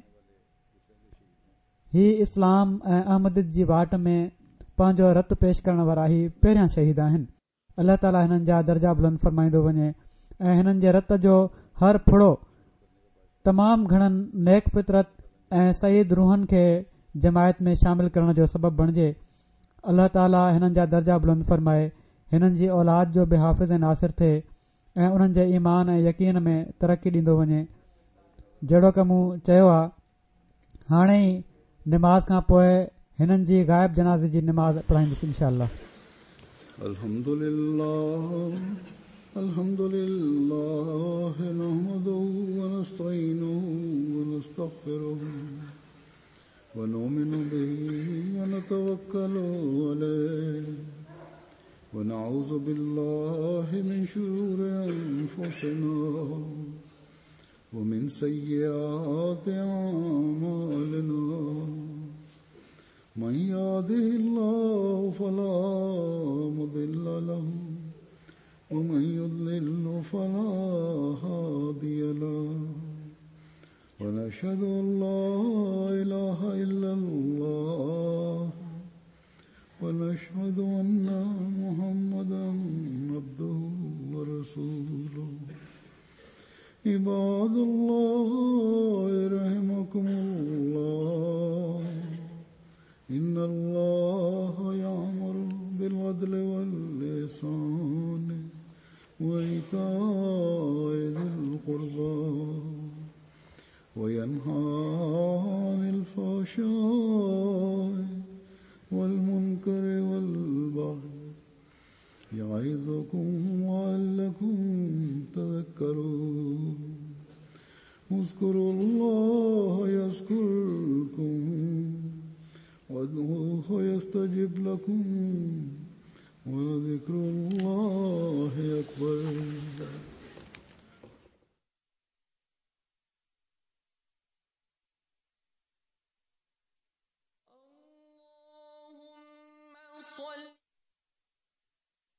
ही इस्लाम ऐं अहमदियत जी वाट में पंहिंजो रत पेश करण वारा ही पहिरियां शहीद आहिनि। अल्लाह ताला हिननि जा दर्जा बुलंद फरमाईंदो वञे ऐं हिननि जे रत जो हर फुड़ो तमामु घणनि नेक फितरत ऐं सईद रूहनि खे जमायत में शामिल करण जो सबबु बणिजे। अल्लाह ताला हिननि जा दर्जा बुलंद फरमाए, हिननि जी औलाद जो बि हाफ़िज़ ऐं नासिर थिए ऐं उन्हनि जे ईमान ऐं यकीन में तरक़ी ॾींदो वञे। जहिड़ो की मूं चयो आहे, हाणे ई नमाज़ खां पोइ हिननि जी ग़ाइब जनाज़े जी नमाज़ पढ़ाईंदुसि इंशाअल्लाह। अल्हम्दुलिल्लाह नहमदुहु व नस्तईनुहु व नस्तगफिरुहु ونؤمن به ونتوكل عليه ونعوذ بالله من شرور أنفسنا ومن سيئات أعمالنا من يهده الله فلا مضل له ومن يضلل فلا هادي له ونشهد أن لا إله إلا الله ونشهد أن محمدا عبده ورسوله عباد الله رحمكم الله إن الله يأمر بالعدل والإحسان وإيتاء ذي القربى وينهى عن الفحشاء والمنكر والبغي يعظكم لعلكم تذكرون اذكروا الله يذكركم وادعوه يستجب لكم ولذكر الله أكبر